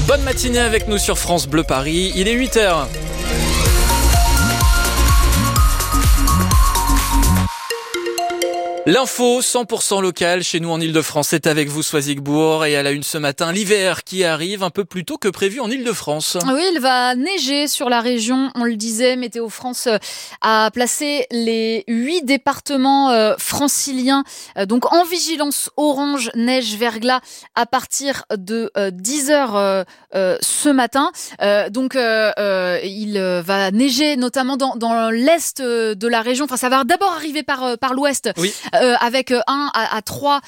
Bonne matinée avec nous sur France Bleu Paris, il est 8h. L'info 100% locale chez nous en Ile-de-France, c'est avec vous Soisigbourg et à la une ce matin, l'hiver qui arrive un peu plus tôt que prévu en Ile-de-France. Oui, il va neiger sur la région, on le disait, Météo France a placé les 8 départements franciliens donc en vigilance orange, neige, verglas à partir de 10h ce matin. Il va neiger notamment dans l'est de la région, enfin ça va d'abord arriver par l'ouest. Oui. Avec 1 à 3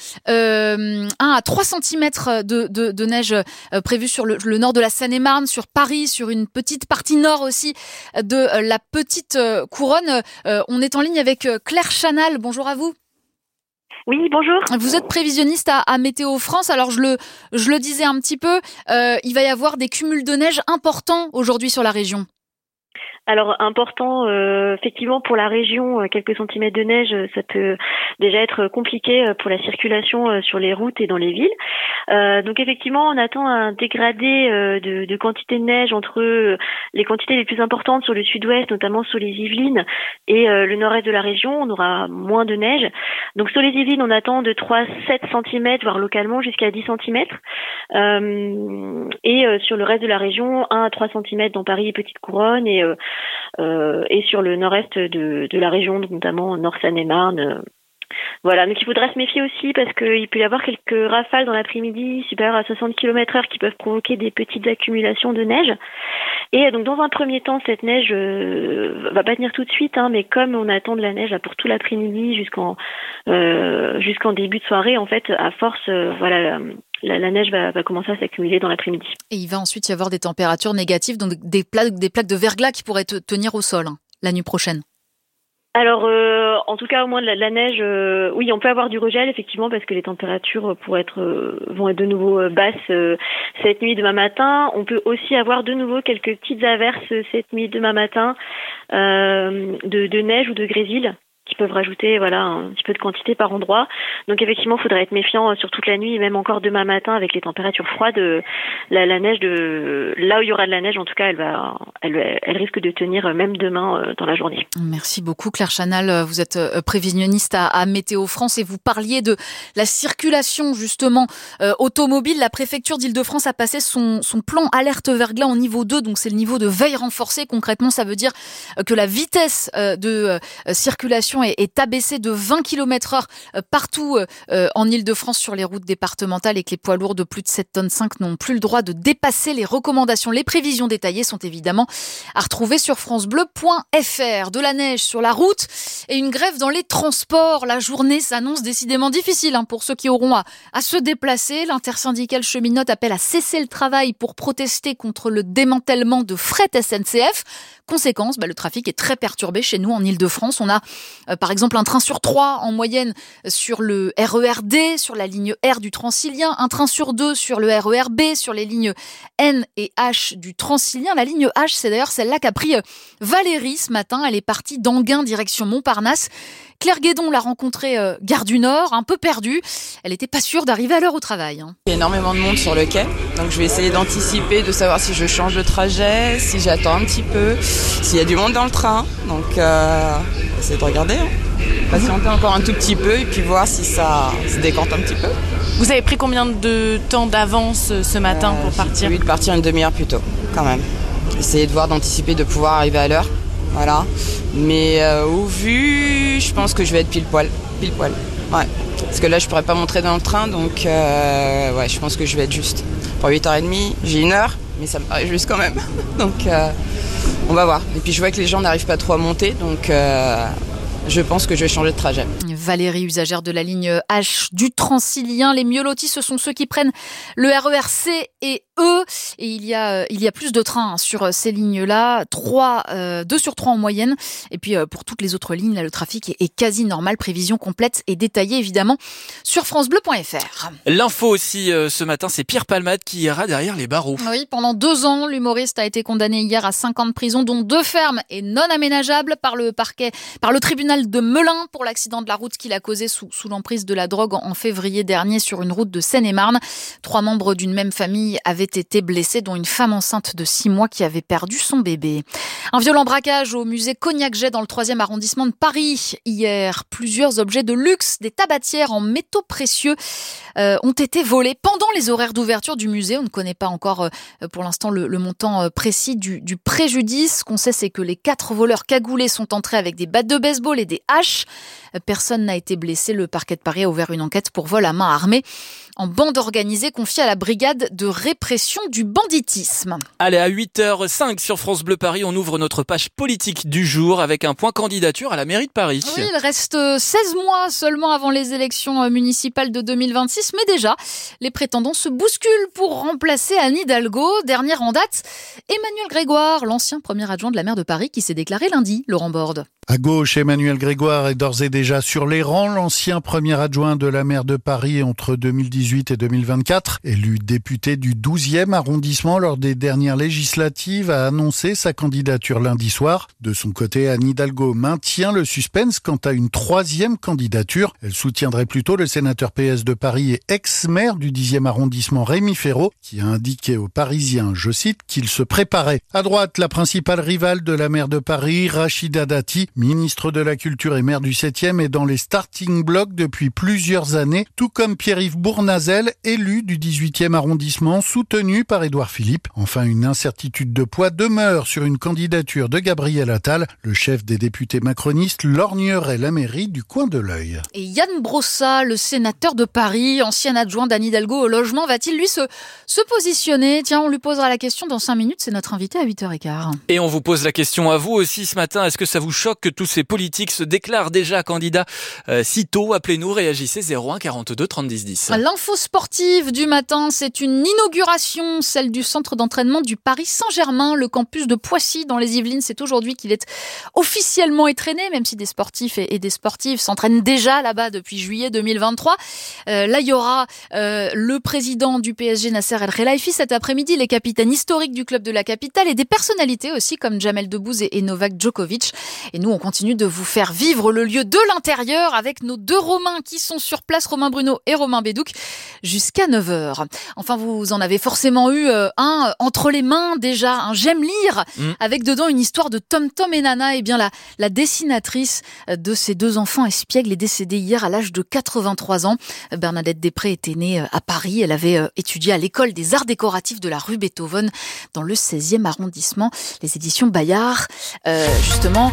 cm de neige prévue sur le nord de la Seine-et-Marne, sur Paris, sur une petite partie nord aussi de la petite couronne. On est en ligne avec Claire Chanal. Bonjour à vous. Oui, bonjour. Vous êtes prévisionniste à Météo France. Alors je le disais un petit peu, il va y avoir des cumuls de neige importants aujourd'hui sur la région. Alors important, effectivement pour la région, quelques centimètres de neige, ça peut déjà être compliqué pour la circulation sur les routes et dans les villes. Donc effectivement, on attend un dégradé de quantité de neige entre les quantités les plus importantes sur le sud-ouest, notamment sur les Yvelines, et le nord-est de la région. On aura moins de neige. Donc sur les Yvelines, on attend de 3 à 7 cm, voire localement jusqu'à 10 cm. Et sur le reste de la région, 1 à 3 cm dans Paris et Petite Couronne, et sur le nord-est de la région, notamment Nord-Seine-et-Marne. Voilà, donc il faudra se méfier aussi parce qu'il peut y avoir quelques rafales dans l'après-midi supérieures à 60 km/h qui peuvent provoquer des petites accumulations de neige. Et donc dans un premier temps, cette neige va pas tenir tout de suite, mais comme on attend de la neige pour tout l'après-midi jusqu'en début de soirée, en fait, à force, la neige va commencer à s'accumuler dans l'après-midi. Et il va ensuite y avoir des températures négatives, donc des plaques de verglas qui pourraient tenir au sol la nuit prochaine. Alors, en tout cas, au moins de la neige, oui, on peut avoir du regel, effectivement, parce que les températures vont être de nouveau basses cette nuit, demain matin. On peut aussi avoir de nouveau quelques petites averses cette nuit, demain matin, de neige ou de grésil, qui peuvent rajouter un petit peu de quantité par endroit. Donc effectivement, il faudrait être méfiant sur toute la nuit et même encore demain matin avec les températures froides. La neige là où il y aura de la neige, en tout cas, elle risque de tenir même demain dans la journée. Merci beaucoup Claire Chanal. Vous êtes prévisionniste à Météo France et vous parliez de la circulation justement automobile. La préfecture d'Île-de-France a passé son plan alerte verglas en niveau 2, donc c'est le niveau de veille renforcée. Concrètement, ça veut dire que la vitesse de circulation est abaissée de 20 km/h partout en Ile-de-France sur les routes départementales et que les poids lourds de plus de 7,5 tonnes n'ont plus le droit de dépasser les recommandations. Les prévisions détaillées sont évidemment à retrouver sur francebleu.fr. De la neige sur la route et une grève dans les transports. La journée s'annonce décidément difficile pour ceux qui auront à se déplacer. L'intersyndicale cheminote appelle à cesser le travail pour protester contre le démantèlement de Fret SNCF. Conséquence, le trafic est très perturbé chez nous en Ile-de-France. On a par exemple un train sur 3 en moyenne sur le RER D, sur la ligne R du Transilien, un train sur 2 sur le RER B, sur les lignes N et H du Transilien. La ligne H, c'est d'ailleurs celle-là qu'a pris Valérie ce matin. Elle est partie d'Anguin direction Montparnasse. Claire Guédon l'a rencontrée gare du Nord, un peu perdue. Elle n'était pas sûre d'arriver à l'heure au travail. Il y a énormément de monde sur le quai, donc je vais essayer d'anticiper, de savoir si je change de trajet, si j'attends un petit peu, s'il y a du monde dans le train. Donc essayer de regarder, patienter encore un tout petit peu et puis voir si ça se décante un petit peu. Vous avez pris combien de temps d'avance ce matin pour partir ? J'ai prévu de partir une demi-heure plus tôt, quand même. Essayer de voir, d'anticiper, de pouvoir arriver à l'heure. Voilà. Mais au vu, je pense que je vais être pile poil. Ouais. Parce que là, je pourrais pas montrer dans le train, donc je pense que je vais être juste. Pour 8h30, j'ai 1 heure, mais ça me paraît juste quand même. Donc, on va voir. Et puis, je vois que les gens n'arrivent pas trop à monter, donc je pense que je vais changer de trajet. Valérie, usagère de la ligne H du Transilien. Les mieux lotis, ce sont ceux qui prennent le RER C et E. Et il y a plus de trains sur ces lignes-là. 2 sur 3 en moyenne. Et puis, pour toutes les autres lignes, là, le trafic est quasi normal. Prévision complète et détaillée, évidemment, sur francebleu.fr. L'info aussi, ce matin, c'est Pierre Palmade qui ira derrière les barreaux. Oui, pendant 2 ans, l'humoriste a été condamné hier à 5 ans de prison, dont 2 fermes et non aménageables par le tribunal de Melun pour l'accident de la route qu'il a causé sous l'emprise de la drogue en février dernier sur une route de Seine-et-Marne. 3 membres d'une même famille avaient été blessés, dont une femme enceinte de 6 mois qui avait perdu son bébé. Un violent braquage au musée Cognac-Jay dans le 3e arrondissement de Paris. Hier, plusieurs objets de luxe, des tabatières en métaux précieux ont été volés pendant les horaires d'ouverture du musée. On ne connaît pas encore pour l'instant le montant précis du préjudice. Ce qu'on sait, c'est que les 4 voleurs cagoulés sont entrés avec des battes de baseball et des haches. Personne n'a été blessé. Le parquet de Paris a ouvert une enquête pour vol à main armée en bande organisée confiée à la brigade de répression du banditisme. Allez, à 8h05 sur France Bleu Paris, on ouvre notre page politique du jour avec un point candidature à la mairie de Paris. Oui, il reste 16 mois seulement avant les élections municipales de 2026, mais déjà, les prétendants se bousculent pour remplacer Anne Hidalgo. Dernière en date, Emmanuel Grégoire, l'ancien premier adjoint de la maire de Paris qui s'est déclaré lundi, Laurent Borde. À gauche, Emmanuel Grégoire est d'ores et déjà sur les rangs. L'ancien premier adjoint de la maire de Paris entre 2018 et 2024, élu député du 12e arrondissement lors des dernières législatives, a annoncé sa candidature lundi soir. De son côté, Anne Hidalgo maintient le suspense quant à une 3e candidature. Elle soutiendrait plutôt le sénateur PS de Paris et ex-maire du 10e arrondissement Rémi Féraud, qui a indiqué aux Parisiens, je cite, qu'il se préparait. À droite, la principale rivale de la maire de Paris, Rachida Dati, ministre de la Culture et maire du 7e, est dans les starting blocks depuis plusieurs années, tout comme Pierre-Yves Bournazel, élu du 18e arrondissement, soutenu par Édouard Philippe. Enfin, une incertitude de poids demeure sur une candidature de Gabriel Attal. Le chef des députés macronistes lorgnerait la mairie du coin de l'œil. Et Yann Brossa, le sénateur de Paris, ancien adjoint d'Anne Hidalgo au logement, va-t-il lui se positionner ? Tiens, on lui posera la question dans 5 minutes, c'est notre invité à 8h15. Et on vous pose la question à vous aussi ce matin, est-ce que ça vous choque que tous ces politiques se déclarent déjà candidats si tôt? Appelez-nous, réagissez 01 42 30 10 10. L'info sportive du matin, c'est une inauguration, celle du centre d'entraînement du Paris Saint-Germain, le campus de Poissy dans les Yvelines. C'est aujourd'hui qu'il est officiellement étrenné, même si des sportifs et des sportives s'entraînent déjà là-bas depuis juillet 2023. Là, il y aura le président du PSG, Nasser El Khelaifi, cet après-midi, les capitaines historiques du club de la capitale et des personnalités aussi comme Jamel Debbouze et Novak Djokovic. Et nous, on continue de vous faire vivre le lieu de l'intérieur avec nos 2 Romains qui sont sur place, Romain Bruno et Romain Bédouc, jusqu'à 9h. Enfin, vous en avez forcément eu un entre les mains déjà, un J'aime lire, avec dedans une histoire de Tom Tom et Nana. Et bien la dessinatrice de ces 2 enfants espiègles est décédée hier à l'âge de 83 ans. Bernadette Després était née à Paris. Elle avait étudié à l'école des arts décoratifs de la rue Beethoven dans le 16e arrondissement. Les éditions Bayard, justement,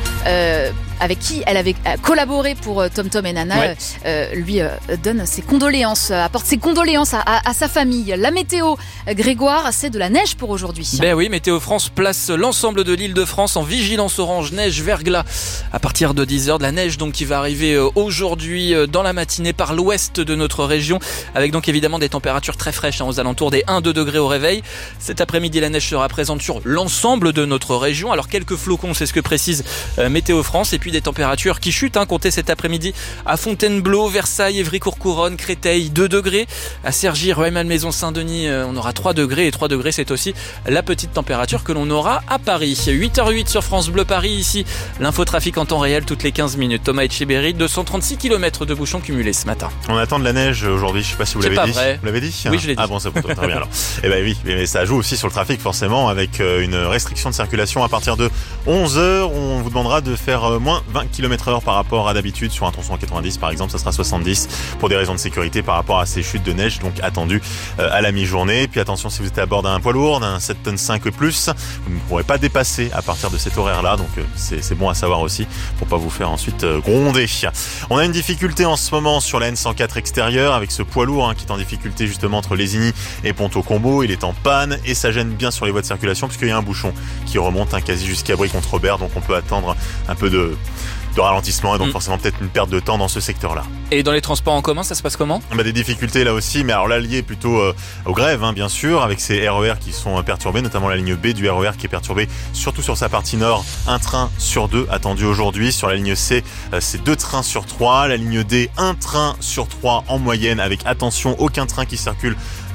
avec qui elle avait collaboré pour Tom Tom et Nana, lui donne ses condoléances, apporte ses condoléances à sa famille. La météo, Grégoire, c'est de la neige pour aujourd'hui. Ben oui, Météo France place l'ensemble de l'île de France en vigilance orange, neige, verglas. À partir de 10h, de la neige donc qui va arriver aujourd'hui dans la matinée par l'ouest de notre région, avec donc évidemment des températures très fraîches aux alentours des 1-2 degrés au réveil. Cet après-midi, la neige sera présente sur l'ensemble de notre région. Alors quelques flocons, c'est ce que précise Météo France, et puis des températures qui chutent, comptez cet après-midi à Fontainebleau, Versailles, Évry-Courcouronne, Créteil, 2 degrés. À Cergy, Rueil-Malmaison, Saint-Denis, on aura 3 degrés, et 3 degrés, c'est aussi la petite température que l'on aura à Paris. 8h08 sur France Bleu Paris, ici, l'infotrafic en temps réel toutes les 15 minutes. Thomas Etcheberry, 236 km de bouchons cumulés ce matin. On attend de la neige aujourd'hui, je sais pas si vous l'avez dit. Vrai. Vous l'avez dit ? Oui, je l'ai dit. Ah bon, c'est bon, très bien alors. Eh ben oui, mais ça joue aussi sur le trafic forcément, avec une restriction de circulation à partir de 11h. On vous demandera de faire moins 20 km/h par rapport à d'habitude. Sur un tronçon à 90 par exemple, ça sera 70 pour des raisons de sécurité par rapport à ces chutes de neige donc attendues à la mi-journée. Et puis attention, si vous êtes à bord d'un poids lourd, d'un 7 tonnes 5 et plus, vous ne pourrez pas dépasser à partir de cet horaire-là. Donc c'est bon à savoir aussi pour pas vous faire ensuite gronder. On a une difficulté en ce moment sur la N104 extérieure avec ce poids lourd qui est en difficulté justement entre Lézigny et Ponto-Combo. Il est en panne et ça gêne bien sur les voies de circulation puisqu'il y a un bouchon qui remonte quasi jusqu'à Brie-contre-Robert. Donc on peut attendre un peu de ralentissement et donc forcément peut-être une perte de temps dans ce secteur-là. Et dans les transports en commun, ça se passe comment ? Des difficultés là aussi, mais alors là liées plutôt aux grèves, bien sûr, avec ces RER qui sont perturbés, notamment la ligne B du RER qui est perturbée, surtout sur sa partie nord, un train sur 2 attendu aujourd'hui. Sur la ligne C, c'est 2 trains sur 3. La ligne D, un train sur 3 en moyenne, avec attention, aucun train qui circule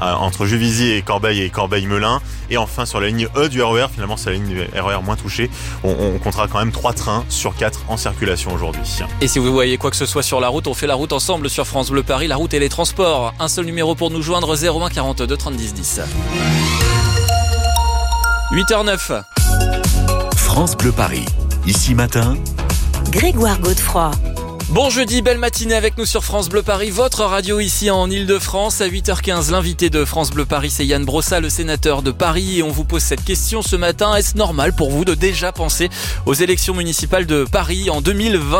entre Juvisy et Corbeil-Melun. Et enfin sur la ligne E du RER, finalement c'est la ligne du RER moins touchée, on comptera quand même 3 trains sur 4 en circulation aujourd'hui. Et si vous voyez quoi que ce soit sur la route, on fait la route ensemble sur France Bleu Paris, la route et les transports. Un seul numéro pour nous joindre, 01 42 30 10. 8h09. France Bleu Paris. Ici matin, Grégoire Godefroy. Bon jeudi, belle matinée avec nous sur France Bleu Paris, votre radio ici en Ile-de-France. À 8h15, l'invité de France Bleu Paris, c'est Yann Brossa, le sénateur de Paris. Et on vous pose cette question ce matin. Est-ce normal pour vous de déjà penser aux élections municipales de Paris en 2026 ?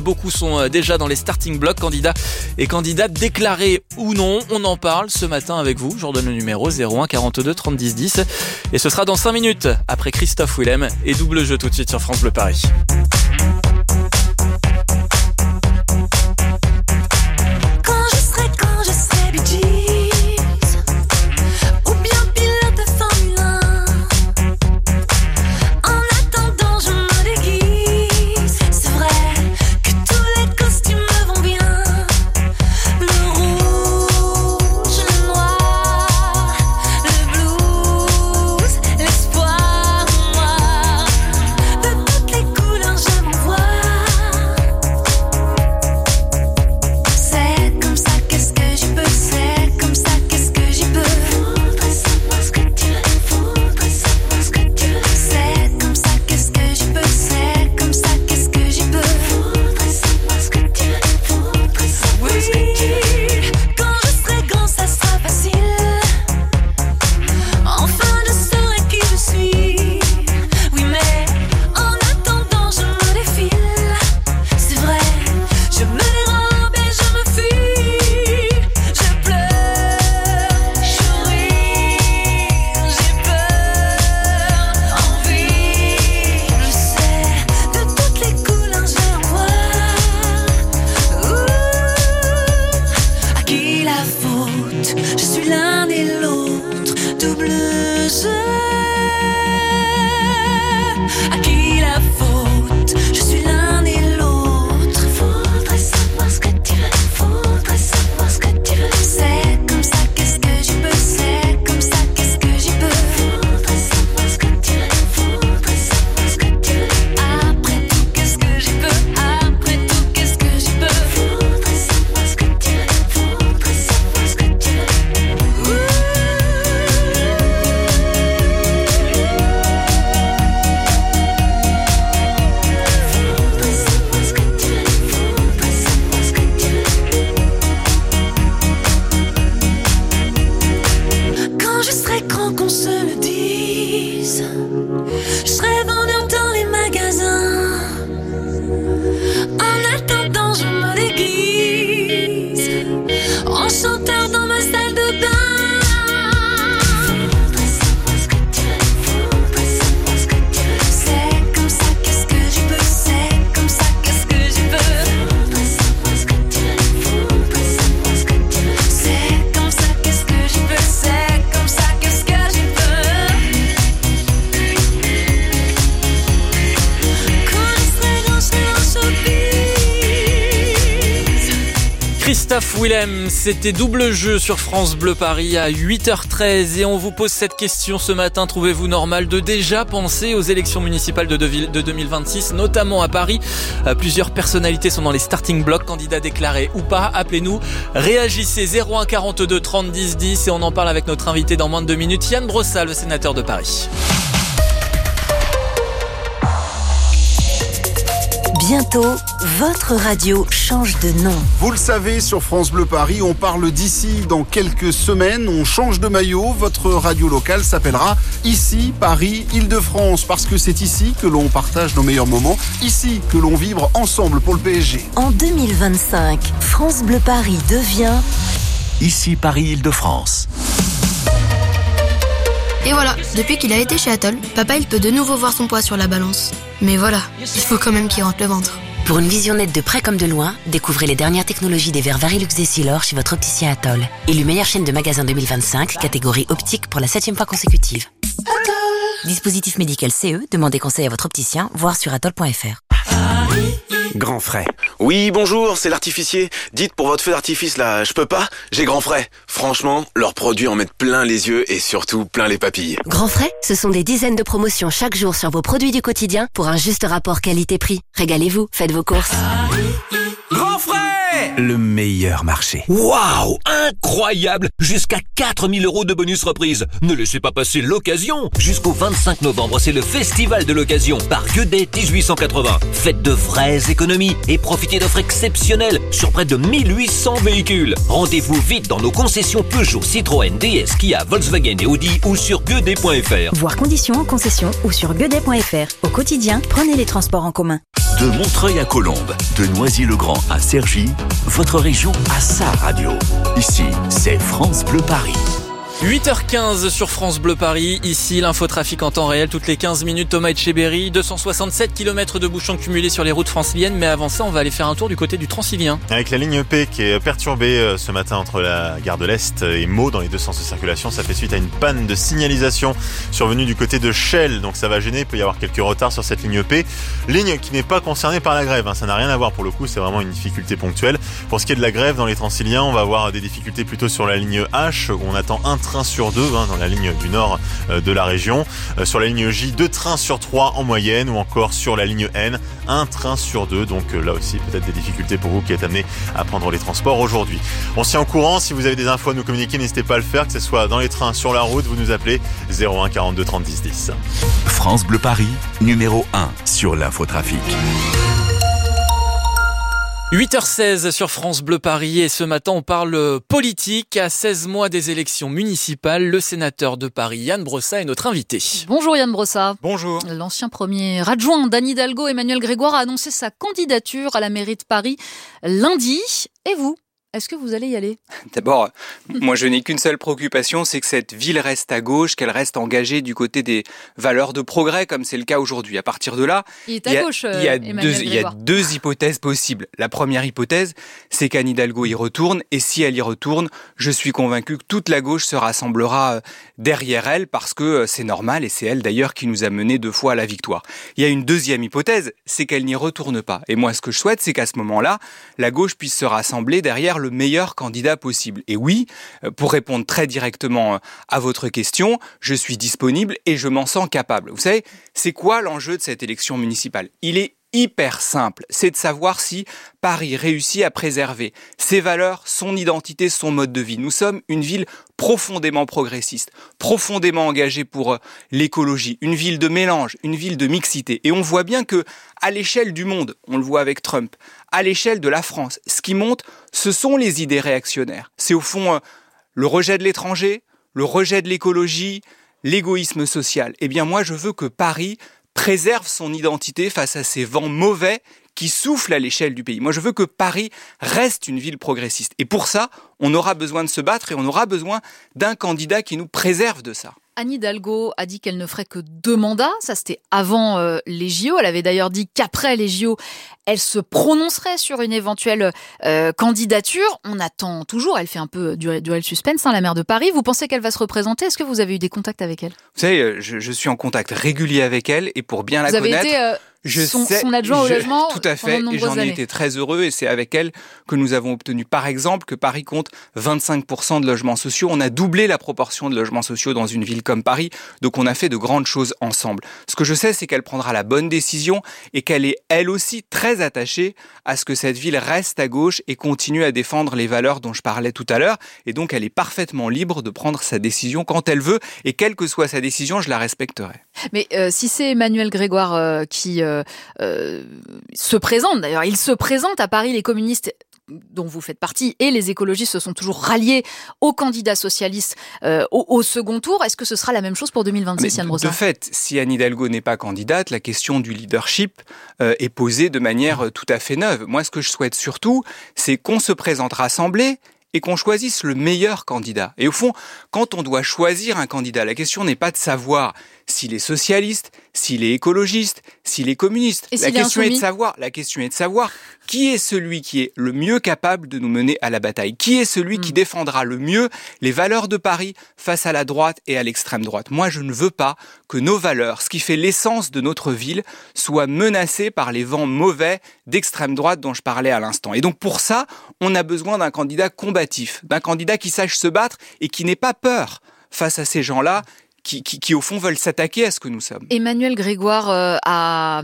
Beaucoup sont déjà dans les starting blocks, candidats et candidates déclarés ou non. On en parle ce matin avec vous. Je vous redonne le numéro 01 42 30 10. Et ce sera dans 5 minutes, après Christophe Willem et Double Jeu tout de suite sur France Bleu Paris. Christophe Willem, c'était Double Jeu sur France Bleu Paris à 8h13 et on vous pose cette question ce matin. Trouvez-vous normal de déjà penser aux élections municipales de 2026, notamment à Paris? Plusieurs personnalités sont dans les starting blocks, candidats déclarés ou pas. Appelez-nous, réagissez 01 42 30 10 10 et on en parle avec notre invité dans moins de 2 minutes, Yann Brossa, le sénateur de Paris. Bientôt, votre radio change de nom. Vous le savez, sur France Bleu Paris, on parle d'ici dans quelques semaines. On change de maillot. Votre radio locale s'appellera Ici Paris Île-de-France parce que c'est ici que l'on partage nos meilleurs moments. Ici que l'on vibre ensemble pour le PSG. En 2025, France Bleu Paris devient Ici Paris Île-de-France. Et voilà, depuis qu'il a été chez Atoll, papa il peut de nouveau voir son poids sur la balance. Mais voilà, il faut quand même qu'il rentre le ventre. Pour une vision nette de près comme de loin, découvrez les dernières technologies des verres Varilux Essilor chez votre opticien Atoll. Élu meilleure chaîne de magasins 2025, catégorie optique pour la 7e fois consécutive. Dispositif médical CE, demandez conseil à votre opticien, voir sur atoll.fr. Grand frais. Oui, bonjour, c'est l'artificier. Dites pour votre feu d'artifice là, je peux pas? J'ai Grand frais. Franchement, leurs produits en mettent plein les yeux et surtout plein les papilles. Grand frais, ce sont des dizaines de promotions chaque jour sur vos produits du quotidien pour un juste rapport qualité-prix. Régalez-vous, faites vos courses. Grand frais! Le meilleur marché. Waouh, incroyable! Jusqu'à 4 000 € de bonus reprise. Ne laissez pas passer l'occasion. Jusqu'au 25 novembre, c'est le festival de l'occasion. Parc Guedet 1880. Faites de vraies économies et profitez d'offres exceptionnelles sur près de 1800 véhicules. Rendez-vous vite dans nos concessions Peugeot, Citroën, DS, Kia, Volkswagen et Audi ou sur guedet.fr. Voir conditions en concession ou sur guedet.fr. Au quotidien, prenez les transports en commun. De Montreuil à Colombes, de Noisy-le-Grand à Cergy, votre région a sa radio. Ici, c'est France Bleu Paris. 8h15 sur France Bleu Paris, ici l'infotrafic en temps réel, toutes les 15 minutes, Thomas Etcheberry, 267 km de bouchons cumulés sur les routes franciliennes, mais avant ça on va aller faire un tour du côté du Transilien. Avec la ligne P qui est perturbée ce matin entre la gare de l'Est et Meaux dans les deux sens de circulation, ça fait suite à une panne de signalisation survenue du côté de Chelles, donc ça va gêner, il peut y avoir quelques retards sur cette ligne P, ligne qui n'est pas concernée par la grève, ça n'a rien à voir pour le coup, c'est vraiment une difficulté ponctuelle. Pour ce qui est de la grève dans les Transiliens, on va avoir des difficultés plutôt sur la ligne H, où on attend un train sur 2 dans la ligne du nord de la région. Sur la ligne J, 2 trains sur 3 en moyenne, ou encore sur la ligne N, 1 train sur 2. Donc là aussi, peut-être des difficultés pour vous qui êtes amenés à prendre les transports aujourd'hui. On s'y est en courant. Si vous avez des infos à nous communiquer, n'hésitez pas à le faire, que ce soit dans les trains, sur la route, vous nous appelez 01 42 30 10 10. France Bleu Paris, numéro 1 sur l'infotrafic. 8h16 sur France Bleu Paris et ce matin on parle politique. À 16 mois des élections municipales, le sénateur de Paris Yann Brossat est notre invité. Bonjour Yann Brossat. Bonjour. L'ancien premier adjoint d'Anne Hidalgo, Emmanuel Grégoire, a annoncé sa candidature à la mairie de Paris lundi. Et vous ? Est-ce que vous allez y aller ? D'abord, moi je n'ai qu'une seule préoccupation, c'est que cette ville reste à gauche, qu'elle reste engagée du côté des valeurs de progrès, comme c'est le cas aujourd'hui. À partir de là, il y a deux hypothèses possibles. La première hypothèse, c'est qu'Anne Hidalgo y retourne, et si elle y retourne, je suis convaincu que toute la gauche se rassemblera derrière elle, parce que c'est normal, et c'est elle d'ailleurs qui nous a menés 2 fois à la victoire. Il y a une deuxième hypothèse, c'est qu'elle n'y retourne pas. Et moi ce que je souhaite, c'est qu'à ce moment-là, la gauche puisse se rassembler derrière le meilleur candidat possible. Et oui, pour répondre très directement à votre question, je suis disponible et je m'en sens capable. Vous savez, c'est quoi l'enjeu de cette élection municipale ? Il est hyper simple, c'est de savoir si Paris réussit à préserver ses valeurs, son identité, son mode de vie. Nous sommes une ville profondément progressiste, profondément engagée pour l'écologie, une ville de mélange, une ville de mixité. Et on voit bien que, à l'échelle du monde, on le voit avec Trump, à l'échelle de la France, ce qui monte, ce sont les idées réactionnaires. C'est au fond le rejet de l'étranger, le rejet de l'écologie, l'égoïsme social. Eh bien moi, je veux que Paris préserve son identité face à ces vents mauvais qui soufflent à l'échelle du pays. Moi, je veux que Paris reste une ville progressiste. Et pour ça, on aura besoin de se battre et on aura besoin d'un candidat qui nous préserve de ça. Anne Hidalgo a dit qu'elle ne ferait que 2 mandats. Ça, c'était avant les JO. Elle avait d'ailleurs dit qu'après les JO, elle se prononcerait sur une éventuelle candidature. On attend toujours. Elle fait un peu durer le suspense, la maire de Paris. Vous pensez qu'elle va se représenter ? Est-ce que vous avez eu des contacts avec elle ? Vous savez, je suis en contact régulier avec elle et pour bien la connaître... Vous avez été son adjoint au logement tout à fait, et j'en ai été très heureux et c'est avec elle que nous avons obtenu par exemple que Paris compte 25% de logements sociaux. On a doublé la proportion de logements sociaux dans une ville comme Paris, donc on a fait de grandes choses ensemble. Ce que je sais, c'est qu'elle prendra la bonne décision et qu'elle est elle aussi très attachée à ce que cette ville reste à gauche et continue à défendre les valeurs dont je parlais tout à l'heure, et donc elle est parfaitement libre de prendre sa décision quand elle veut, et quelle que soit sa décision, je la respecterai. Mais si c'est Emmanuel Grégoire qui se présente, d'ailleurs il se présente à Paris, les communistes dont vous faites partie et les écologistes se sont toujours ralliés aux candidats socialistes au second tour. Est-ce que ce sera la même chose pour 2026, Yann Brossat ? De fait, si Anne Hidalgo n'est pas candidate, la question du leadership est posée de manière tout à fait neuve. Moi, ce que je souhaite surtout, c'est qu'on se présente rassemblés et qu'on choisisse le meilleur candidat. Et au fond, quand on doit choisir un candidat, la question n'est pas de savoir s'il est socialiste, s'il est écologiste, s'il est communiste. La question est de savoir qui est celui qui est le mieux capable de nous mener à la bataille. Qui est celui qui défendra le mieux les valeurs de Paris face à la droite et à l'extrême droite. Moi, je ne veux pas que nos valeurs, ce qui fait l'essence de notre ville, soient menacées par les vents mauvais d'extrême droite dont je parlais à l'instant. Et donc pour ça, on a besoin d'un candidat combatif, d'un candidat qui sache se battre et qui n'ait pas peur face à ces gens-là qui au fond veulent s'attaquer à ce que nous sommes. Emmanuel Grégoire a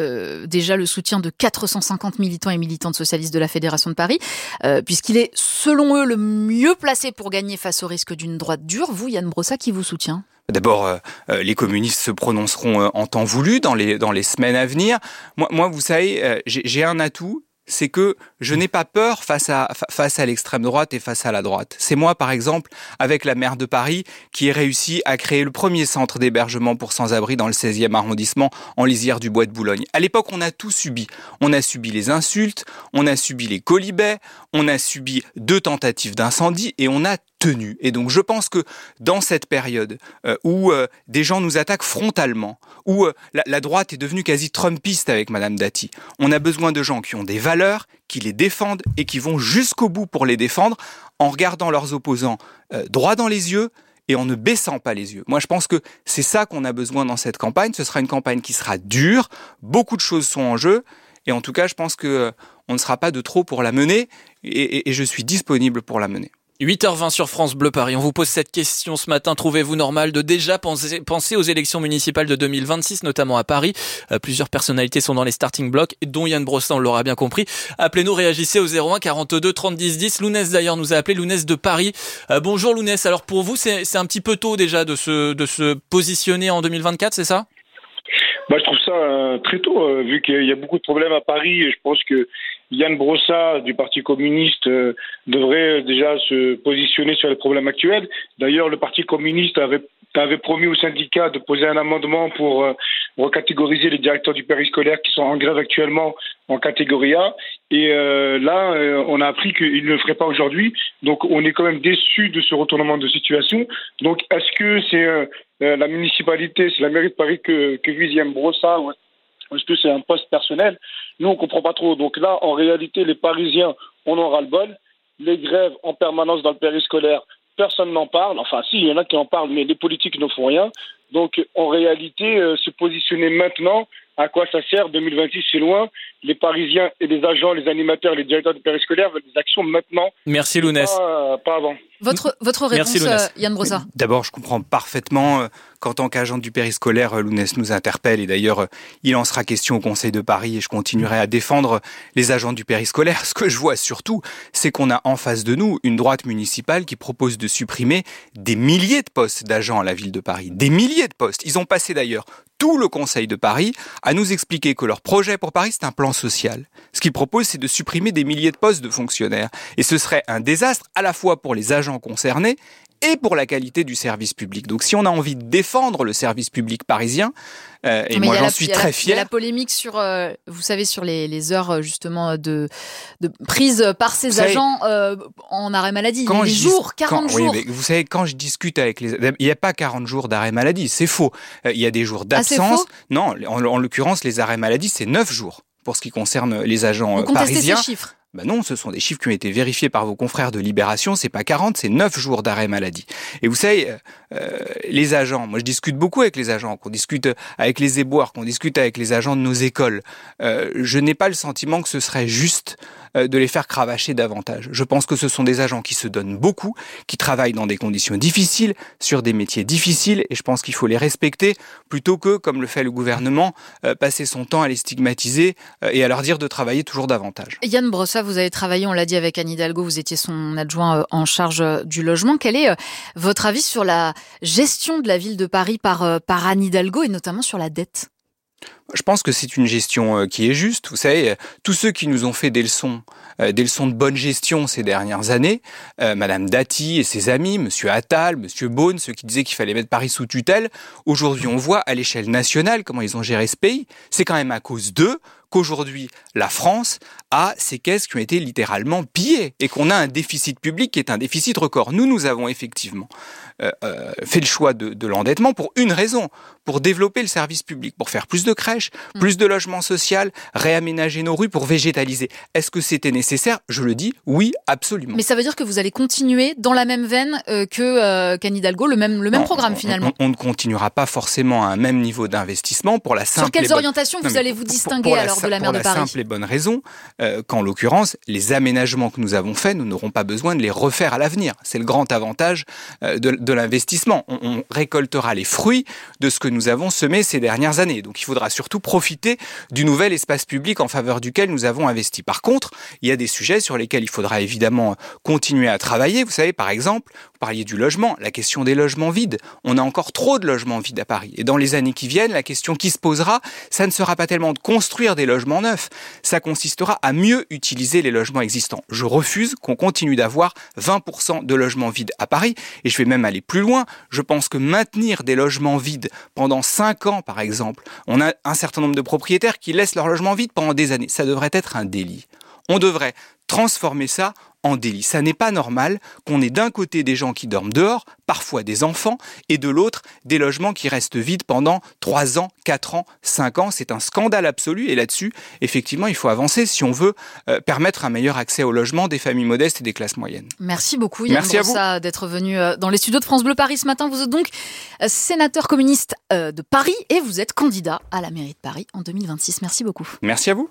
déjà le soutien de 450 militants et militantes socialistes de la Fédération de Paris, puisqu'il est, selon eux, le mieux placé pour gagner face au risque d'une droite dure. Vous, Yann Brossa, qui vous soutient ? D'abord, les communistes se prononceront en temps voulu dans les semaines à venir. Moi, vous savez, j'ai un atout. C'est que je n'ai pas peur face à l'extrême droite et face à la droite. C'est moi, par exemple, avec la maire de Paris, qui ai réussi à créer le premier centre d'hébergement pour sans-abri dans le 16e arrondissement, en lisière du Bois de Boulogne. À l'époque, on a tout subi. On a subi les insultes, on a subi les quolibets, on a subi 2 tentatives d'incendie et on a tenu. Et donc, je pense que dans cette période où des gens nous attaquent frontalement, où la droite est devenue quasi trumpiste avec Madame Dati, on a besoin de gens qui ont des valeurs, qui les défendent et qui vont jusqu'au bout pour les défendre en regardant leurs opposants droit dans les yeux et en ne baissant pas les yeux. Moi, je pense que c'est ça qu'on a besoin dans cette campagne. Ce sera une campagne qui sera dure, beaucoup de choses sont en jeu et en tout cas, je pense qu'on ne sera pas de trop pour la mener et je suis disponible pour la mener. 8h20 sur France Bleu Paris. On vous pose cette question ce matin. Trouvez-vous normal de déjà penser aux élections municipales de 2026, notamment à Paris? Plusieurs personnalités sont dans les starting blocks, dont Yann Brossa, on l'aura bien compris. Appelez-nous, réagissez au 01 42 30 10 10. Lounès d'ailleurs nous a appelé, Lounès de Paris. Bonjour Lounès. Alors pour vous, c'est un petit peu tôt déjà de se positionner en 2024, c'est ça? Je trouve ça très tôt, vu qu'il y a beaucoup de problèmes à Paris. Et je pense que Yann Brossa, du Parti communiste, devrait déjà se positionner sur les problèmes actuels. D'ailleurs, le Parti communiste avait promis aux syndicats de poser un amendement pour recatégoriser les directeurs du périscolaire qui sont en grève actuellement en catégorie A. Et là, on a appris qu'ils ne le feraient pas aujourd'hui. Donc, on est quand même déçus de ce retournement de situation. Donc, est-ce que c'est la municipalité, c'est la mairie de Paris que vise Yann Brossa, ou est-ce que c'est un poste personnel? Nous, on ne comprend pas trop. Donc là, en réalité, les Parisiens, on en ras-le-bol. Les grèves en permanence dans le périscolaire, personne n'en parle. Enfin, si, il y en a qui en parlent, mais les politiques ne font rien. Donc, en réalité, se positionner maintenant, à quoi ça sert? 2026, c'est loin. Les Parisiens et les agents, les animateurs, les directeurs du périscolaire veulent des actions maintenant. Merci Lounès. Pas avant. Votre réponse, Yann Brossa? D'abord, je comprends parfaitement qu'en tant qu'agent du périscolaire, Lounès nous interpelle. Et d'ailleurs, il en sera question au Conseil de Paris et je continuerai à défendre les agents du périscolaire. Ce que je vois surtout, c'est qu'on a en face de nous une droite municipale qui propose de supprimer des milliers de postes d'agents à la ville de Paris. Des milliers de postes. Ils ont passé d'ailleurs tout le Conseil de Paris à nous expliquer que leur projet pour Paris, c'est un plan social. Ce qu'ils proposent, c'est de supprimer des milliers de postes de fonctionnaires. Et ce serait un désastre à la fois pour les agents concernés et pour la qualité du service public. Donc si on a envie de défendre le service public parisien, et moi j'en suis très fier. Il y a la polémique sur, vous savez, sur les heures justement de prise par ces agents en arrêt maladie. Les jours, 40 jours. Oui, mais vous savez, quand je discute avec il n'y a pas 40 jours d'arrêt maladie, c'est faux. Il y a des jours d'absence. Non, en l'occurrence, les arrêts maladie, c'est 9 jours pour ce qui concerne les agents parisiens. Vous contestez ces chiffres? Non, ce sont des chiffres qui ont été vérifiés par vos confrères de Libération. C'est pas 40, c'est 9 jours d'arrêt maladie. Et vous savez, les agents, moi je discute beaucoup avec les agents, qu'on discute avec les éboueurs, qu'on discute avec les agents de nos écoles. Je n'ai pas le sentiment que ce serait juste de les faire cravacher davantage. Je pense que ce sont des agents qui se donnent beaucoup, qui travaillent dans des conditions difficiles, sur des métiers difficiles, et je pense qu'il faut les respecter, plutôt que, comme le fait le gouvernement, passer son temps à les stigmatiser et à leur dire de travailler toujours davantage. Yann Brossa, vous avez travaillé, on l'a dit, avec Anne Hidalgo, vous étiez son adjoint en charge du logement. Quel est votre avis sur la gestion de la ville de Paris par Anne Hidalgo, et notamment sur la dette ? Je pense que c'est une gestion qui est juste. Vous savez, tous ceux qui nous ont fait des leçons de bonne gestion ces dernières années, Madame Dati et ses amis, Monsieur Attal, Monsieur Beaune, ceux qui disaient qu'il fallait mettre Paris sous tutelle, aujourd'hui on voit à l'échelle nationale comment ils ont géré ce pays. C'est quand même à cause d'eux qu'aujourd'hui, la France a ces caisses qui ont été littéralement pillées et qu'on a un déficit public qui est un déficit record. Nous avons effectivement fait le choix de l'endettement pour une raison, pour développer le service public, pour faire plus de crèches, plus de logements sociaux, réaménager nos rues, pour végétaliser. Est-ce que c'était nécessaire ? Je le dis, oui, absolument. Mais ça veut dire que vous allez continuer dans la même veine qu'Anne Hidalgo, le même programme finalement. On ne continuera pas forcément à un même niveau d'investissement pour la simple. Sur quelles orientations vous allez vous distinguer alors de la maire de Paris ? Pour la simple et bonne raison qu'en l'occurrence, les aménagements que nous avons faits, nous n'aurons pas besoin de les refaire à l'avenir. C'est le grand avantage de l'investissement. On récoltera les fruits de ce que nous avons semé ces dernières années. Donc il faudra surtout profiter du nouvel espace public en faveur duquel nous avons investi. Par contre, il y a des sujets sur lesquels il faudra évidemment continuer à travailler. Vous savez, par exemple, vous parliez du logement, la question des logements vides. On a encore trop de logements vides à Paris. Et dans les années qui viennent, la question qui se posera, ça ne sera pas tellement de construire des logements neufs, ça consistera à mieux utiliser les logements existants. Je refuse qu'on continue d'avoir 20% de logements vides à Paris, et je vais même aller plus loin. Je pense que maintenir des logements vides pendant 5 ans, par exemple, on a un certain nombre de propriétaires qui laissent leurs logements vides pendant des années. Ça devrait être un délit. On devrait transformer ça en délit. Ça n'est pas normal qu'on ait d'un côté des gens qui dorment dehors, parfois des enfants, et de l'autre des logements qui restent vides pendant 3 ans, 4 ans, 5 ans. C'est un scandale absolu et là-dessus, effectivement, il faut avancer si on veut permettre un meilleur accès au logement des familles modestes et des classes moyennes. Merci beaucoup Yann Brossat d'être venu dans les studios de France Bleu Paris ce matin. Vous êtes donc sénateur communiste de Paris et vous êtes candidat à la mairie de Paris en 2026. Merci beaucoup. Merci à vous.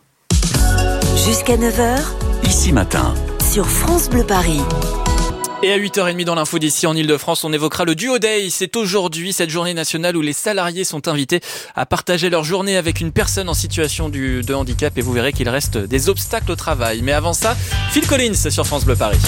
Jusqu'à 9h. Ici Matin. Sur France Bleu Paris. Et à 8h30 dans l'info d'ici en Ile-de-France, on évoquera le Duo Day. C'est aujourd'hui cette journée nationale où les salariés sont invités à partager leur journée avec une personne en situation de handicap et vous verrez qu'il reste des obstacles au travail. Mais avant ça, Phil Collins sur France Bleu Paris.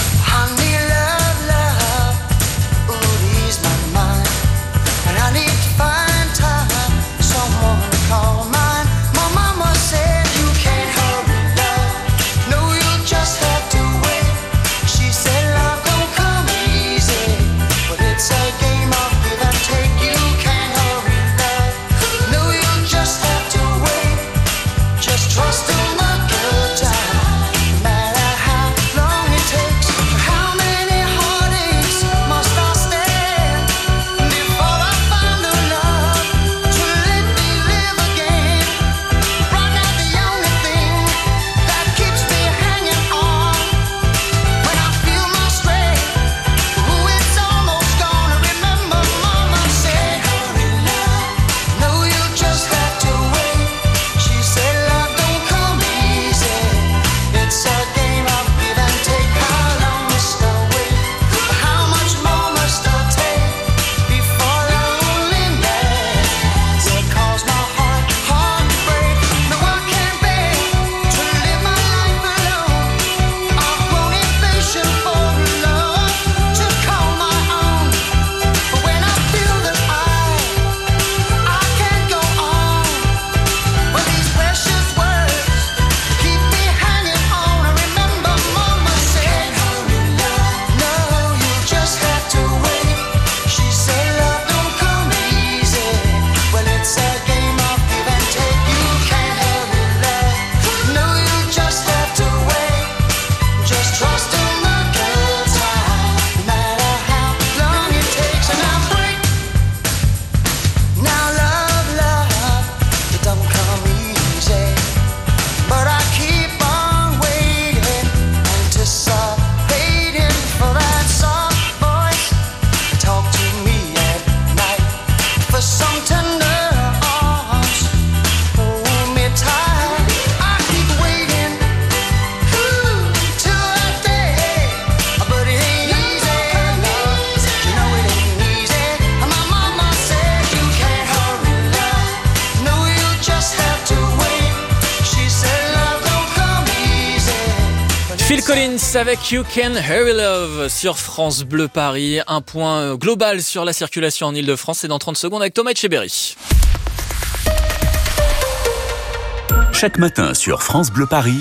Phil Collins avec You Can Hurry Love sur France Bleu Paris. Un point global sur la circulation en Ile-de-France. C'est dans 30 secondes avec Thomas Etcheberry. Chaque matin sur France Bleu Paris,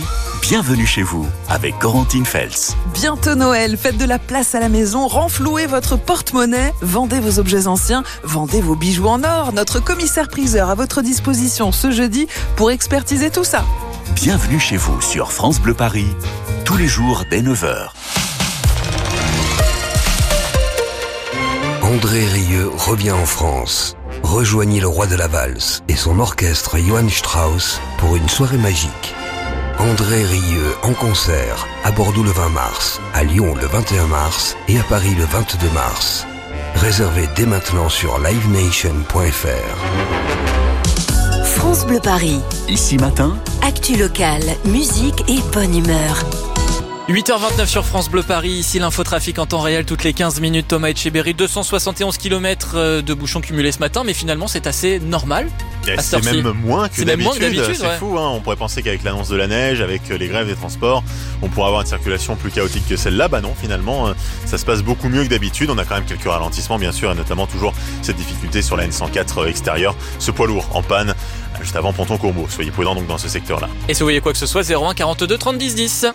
Bienvenue chez vous avec Corentine Fels. Bientôt Noël, faites de la place à la maison, renflouez votre porte-monnaie, vendez vos objets anciens, vendez vos bijoux en or. Notre commissaire-priseur à votre disposition ce jeudi pour expertiser tout ça. Bienvenue chez vous sur France Bleu Paris, tous les jours dès 9h. André Rieu revient en France. Rejoignez le roi de la valse et son orchestre Johann Strauss pour une soirée magique. André Rieu en concert à Bordeaux le 20 mars, à Lyon le 21 mars et à Paris le 22 mars. Réservez dès maintenant sur livenation.fr. France Bleu Paris. Ici matin, actu locale, musique et bonne humeur. 8h29 sur France Bleu Paris, ici l'infotrafic en temps réel toutes les 15 minutes. Thomas Etcheberry, 271 km de bouchons cumulés ce matin, mais finalement c'est assez normal. C'est même moins que d'habitude, c'est ouais. fou. On pourrait penser qu'avec l'annonce de la neige, avec les grèves des transports, on pourrait avoir une circulation plus chaotique que celle-là. Bah non, finalement, ça se passe beaucoup mieux que d'habitude. On a quand même quelques ralentissements, bien sûr, et notamment toujours cette difficulté sur la N104 extérieure. Ce poids lourd en panne, juste avant Ponton-Courbeau. Soyez prudents donc dans ce secteur-là. Et si vous voyez quoi que ce soit, 01 42 30 10 10.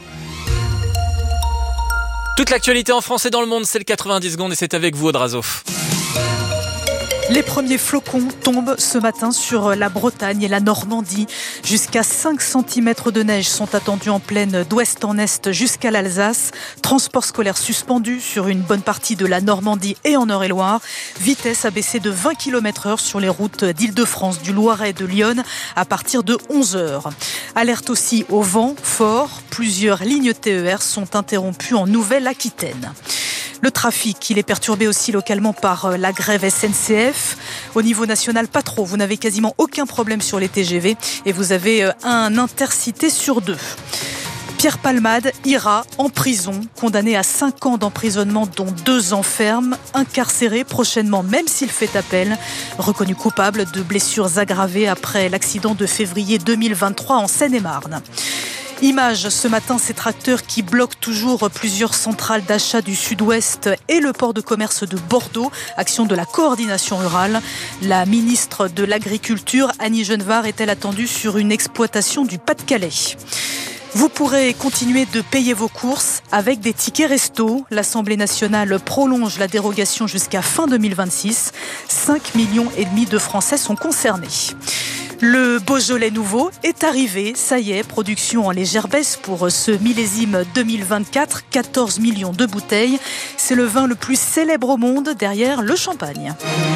Toute l'actualité en France et dans le monde, c'est le 90 secondes et c'est avec vous, Odrazo. Les premiers flocons tombent ce matin sur la Bretagne et la Normandie. Jusqu'à 5 cm de neige sont attendus en plaine d'ouest en est jusqu'à l'Alsace. Transport scolaire suspendu sur une bonne partie de la Normandie et en Eure-et-Loire. Vitesse abaissée de 20 km/h sur les routes d'Île-de-France, du Loiret, de Lyon à partir de 11h. Alerte aussi au vent fort. Plusieurs lignes TER sont interrompues en Nouvelle-Aquitaine. Le trafic, il est perturbé aussi localement par la grève SNCF. Au niveau national, pas trop. Vous n'avez quasiment aucun problème sur les TGV et vous avez un intercité sur 2. Pierre Palmade ira en prison, condamné à 5 ans d'emprisonnement dont 2 ans ferme, incarcéré prochainement même s'il fait appel, reconnu coupable de blessures aggravées après l'accident de février 2023 en Seine-et-Marne. Image ce matin, ces tracteurs qui bloquent toujours plusieurs centrales d'achat du sud-ouest et le port de commerce de Bordeaux, action de la coordination rurale. La ministre de l'Agriculture, Annie Genevard, est-elle attendue sur une exploitation du Pas-de-Calais. Vous pourrez continuer de payer vos courses avec des tickets resto. L'Assemblée nationale prolonge la dérogation jusqu'à fin 2026. 5,5 millions de Français sont concernés. Le Beaujolais nouveau est arrivé, ça y est, production en légère baisse pour ce millésime 2024, 14 millions de bouteilles. C'est le vin le plus célèbre au monde derrière le champagne.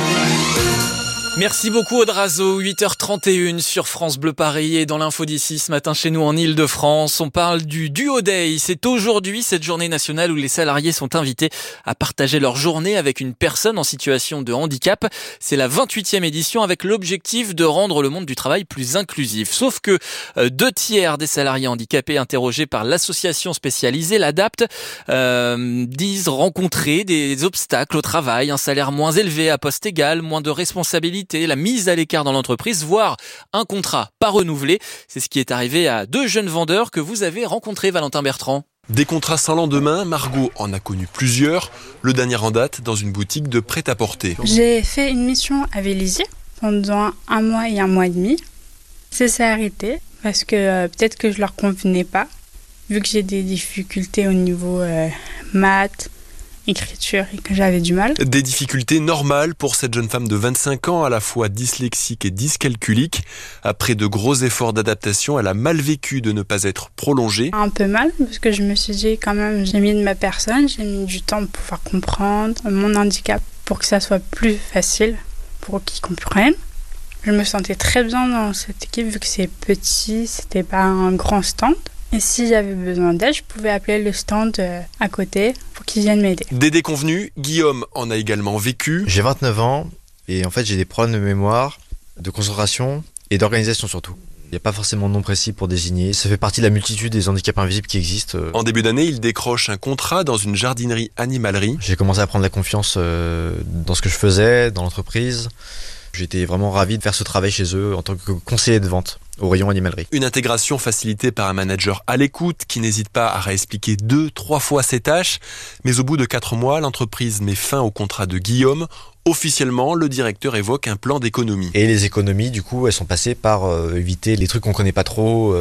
Merci beaucoup Odrazo, 8h31 sur France Bleu Paris et dans l'info d'ici ce matin chez nous en Ile-de-France. On parle du Duo Day. C'est aujourd'hui cette journée nationale où les salariés sont invités à partager leur journée avec une personne en situation de handicap. C'est la 28e édition avec l'objectif de rendre le monde du travail plus inclusif. Sauf que 2/3 des salariés handicapés interrogés par l'association spécialisée, l'ADAPT, disent rencontrer des obstacles au travail, un salaire moins élevé à poste égal, moins de responsabilités, la mise à l'écart dans l'entreprise, voire un contrat pas renouvelé. C'est ce qui est arrivé à 2 jeunes vendeurs que vous avez rencontrés, Valentin Bertrand. Des contrats sans lendemain, Margot en a connu plusieurs. Le dernier en date dans une boutique de prêt-à-porter. J'ai fait une mission à Vélizy pendant 1 mois et 1 mois et demi. Ça s'est arrêté parce que peut-être que je leur convenais pas, vu que j'ai des difficultés au niveau maths, écriture et que j'avais du mal. Des difficultés normales pour cette jeune femme de 25 ans, à la fois dyslexique et dyscalculique. Après de gros efforts d'adaptation, elle a mal vécu de ne pas être prolongée. Un peu mal, parce que je me suis dit quand même, j'ai mis de ma personne, j'ai mis du temps pour pouvoir comprendre mon handicap, pour que ça soit plus facile, pour qu'ils comprennent. Je me sentais très bien dans cette équipe, vu que c'est petit, c'était pas un grand stand. Et si j'avais besoin d'aide, je pouvais appeler le stand à côté pour qu'ils viennent m'aider. Des déconvenus, Guillaume en a également vécu. J'ai 29 ans et en fait j'ai des problèmes de mémoire, de concentration et d'organisation surtout. Il n'y a pas forcément de nom précis pour désigner. Ça fait partie de la multitude des handicaps invisibles qui existent. En début d'année, il décroche un contrat dans une jardinerie animalerie. J'ai commencé à prendre la confiance dans ce que je faisais, dans l'entreprise. J'étais vraiment ravi de faire ce travail chez eux en tant que conseiller de vente au rayon animalerie. Une intégration facilitée par un manager à l'écoute qui n'hésite pas à réexpliquer 2-3 fois ses tâches. Mais au bout de 4 mois, l'entreprise met fin au contrat de Guillaume. Officiellement, le directeur évoque un plan d'économie. Et les économies, du coup, elles sont passées par éviter les trucs qu'on connaît pas trop.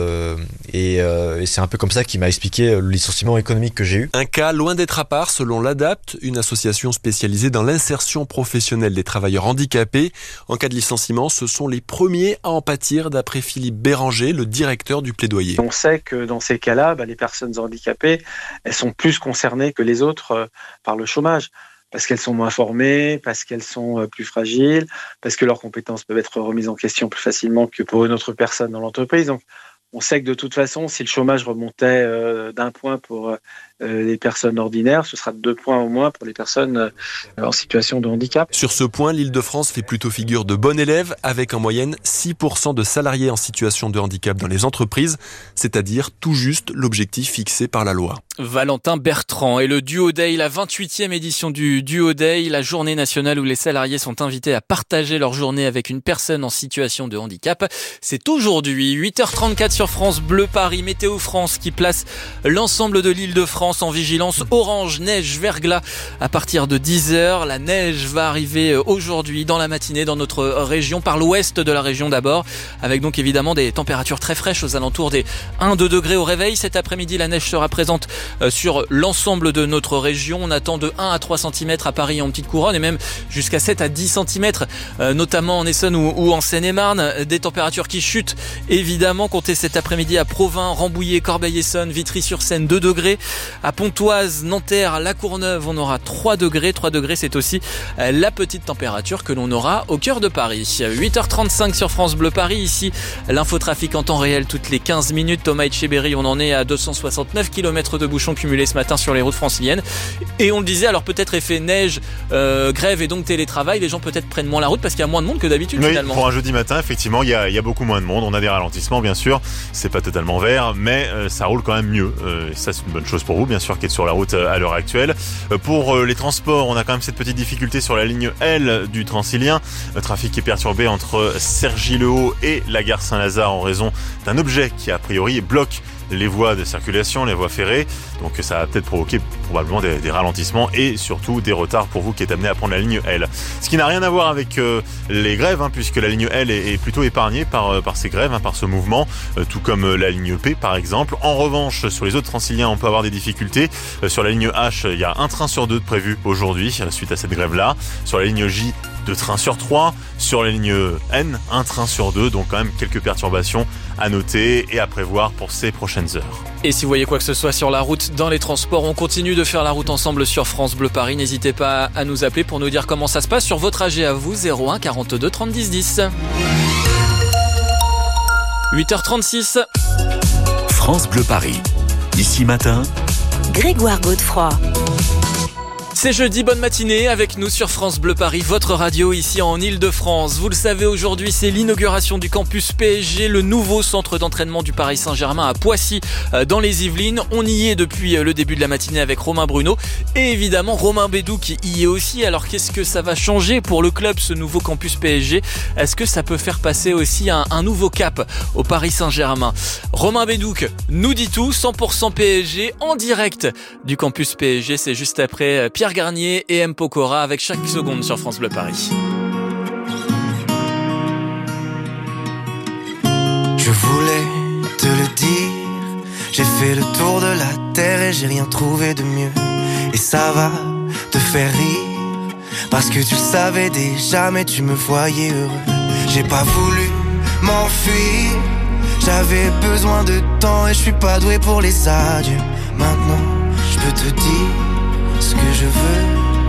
Et c'est un peu comme ça qu'il m'a expliqué le licenciement économique que j'ai eu. Un cas loin d'être à part, selon l'ADAPT, une association spécialisée dans l'insertion professionnelle des travailleurs handicapés. En cas de licenciement, ce sont les premiers à en pâtir, d'après Philippe Béranger, le directeur du plaidoyer. On sait que dans ces cas-là, les personnes handicapées, elles sont plus concernées que les autres par le chômage. Parce qu'elles sont moins formées, parce qu'elles sont plus fragiles, parce que leurs compétences peuvent être remises en question plus facilement que pour une autre personne dans l'entreprise. Donc, on sait que de toute façon, si le chômage remontait d'un point pour les personnes ordinaires, ce sera de 2 points au moins pour les personnes en situation de handicap. Sur ce point, l'Île-de-France fait plutôt figure de bon élève, avec en moyenne 6% de salariés en situation de handicap dans les entreprises, c'est-à-dire tout juste l'objectif fixé par la loi. Valentin Bertrand et le Duo Day, la 28e édition du Duo Day, la journée nationale où les salariés sont invités à partager leur journée avec une personne en situation de handicap. C'est aujourd'hui, 8h34 sur France Bleu Paris, Météo France qui place l'ensemble de l'Île-de-France en vigilance orange, neige, verglas à partir de 10h. La neige va arriver aujourd'hui dans la matinée dans notre région, par l'ouest de la région d'abord, avec donc évidemment des températures très fraîches aux alentours des 1-2 degrés au réveil. Cet après-midi, la neige sera présente sur l'ensemble de notre région. On attend de 1 à 3 cm à Paris en petite couronne et même jusqu'à 7 à 10 cm, notamment en Essonne ou en Seine-et-Marne. Des températures qui chutent évidemment. Comptez cet après-midi à Provins, Rambouillet, Corbeil-Essonnes, Vitry-sur-Seine 2 degrés. À Pontoise, Nanterre, La Courneuve, on aura 3 degrés. 3 degrés, c'est aussi la petite température que l'on aura au cœur de Paris. 8h35 sur France Bleu Paris. Ici, l'infotrafic en temps réel toutes les 15 minutes. Thomas Etcheberry, on en est à 269 km de bouchons cumulés ce matin sur les routes franciliennes. Et on le disait, alors peut-être effet neige, grève et donc télétravail, les gens peut-être prennent moins la route parce qu'il y a moins de monde que d'habitude finalement. Pour un jeudi matin, effectivement, il y a beaucoup moins de monde. On a des ralentissements, bien sûr. C'est pas totalement vert, mais ça roule quand même mieux. Ça, c'est une bonne chose pour vous, bien sûr, qui êtes sur la route à l'heure actuelle. Pour les transports, on a quand même cette petite difficulté sur la ligne L du Transilien. Le trafic est perturbé entre Cergy-le-Haut et la gare Saint-Lazare en raison d'un objet qui, a priori, bloque les voies de circulation, les voies ferrées. Donc ça va peut-être provoquer probablement des ralentissements et surtout des retards pour vous qui êtes amenés à prendre la ligne L. Ce qui n'a rien à voir avec les grèves, puisque la ligne L est plutôt épargnée par ces grèves, par ce mouvement, tout comme la ligne P par exemple. En revanche, sur les autres Franciliens, on peut avoir des difficultés. Sur la ligne H, il y a un train sur 2 de prévu aujourd'hui, suite à cette grève-là. Sur la ligne J, 2 trains sur 3. Sur la ligne N, 1 train sur 2. Donc quand même quelques perturbations à noter et à prévoir pour ces prochaines heures. Et si vous voyez quoi que ce soit sur la route, dans les transports, on continue de faire la route ensemble sur France Bleu Paris. N'hésitez pas à nous appeler pour nous dire comment ça se passe sur votre trajet à vous, 01 42 30 10 10. 8h36. France Bleu Paris. Ici matin, Grégoire Godefroy. C'est jeudi, bonne matinée avec nous sur France Bleu Paris, votre radio ici en Île-de-France. Vous le savez, aujourd'hui c'est l'inauguration du campus PSG, le nouveau centre d'entraînement du Paris Saint-Germain à Poissy dans les Yvelines. On y est depuis le début de la matinée avec Romain Bruno et évidemment Romain Bédou qui y est aussi. Alors qu'est-ce que ça va changer pour le club, ce nouveau campus PSG? Est-ce que ça peut faire passer aussi un nouveau cap au Paris Saint-Germain? Romain Bédouc nous dit tout, 100% PSG en direct du campus PSG. C'est juste après Pierre Garnier et M. Pokora avec Chaque seconde sur France Bleu Paris. Je voulais te le dire, j'ai fait le tour de la terre et j'ai rien trouvé de mieux. Et ça va te faire rire, parce que tu le savais déjà mais tu me voyais heureux. J'ai pas voulu m'enfuir, j'avais besoin de temps et je suis pas doué pour les adieux. Maintenant je peux te dire ce que je veux.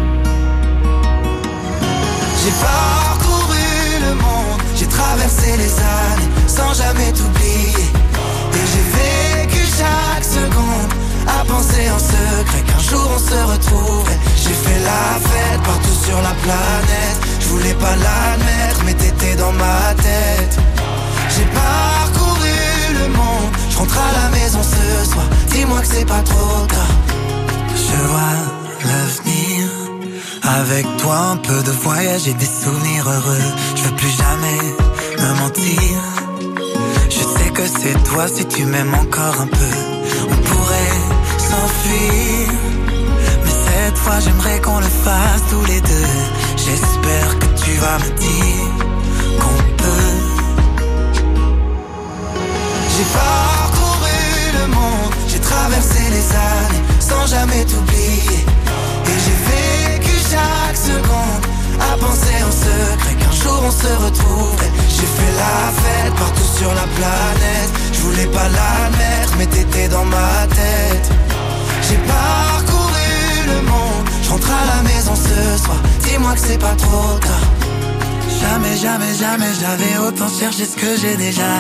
J'ai parcouru le monde, j'ai traversé les années sans jamais t'oublier. Et j'ai vécu chaque seconde à penser en secret qu'un jour on se retrouverait. J'ai fait la fête partout sur la planète, je voulais pas l'admettre mais t'étais dans ma tête. J'ai parcouru le monde, je rentre à la maison ce soir, dis-moi que c'est pas trop tard. Je vois l'avenir, avec toi un peu de voyage et des souvenirs heureux. Je veux plus jamais me mentir, je sais que c'est toi si tu m'aimes encore un peu. On pourrait s'enfuir, mais cette fois j'aimerais qu'on le fasse tous les deux. J'espère que tu vas me dire qu'on peut. J'ai parcouru le monde, j'ai traversé les années sans jamais t'oublier. Et j'ai vécu chaque seconde à penser en secret qu'un jour on se retrouverait. J'ai fait la fête partout sur la planète. Je voulais pas l'admettre mais t'étais dans ma tête. J'ai parcouru le monde, je rentre à la maison ce soir. Dis-moi que c'est pas trop tard. Jamais, jamais, jamais j'avais autant cherché ce que j'ai déjà.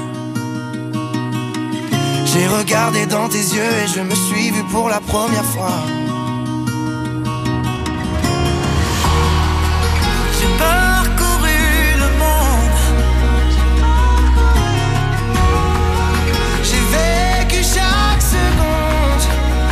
J'ai regardé dans tes yeux et je me suis vu pour la première fois. J'ai parcouru le monde. J'ai vécu chaque seconde.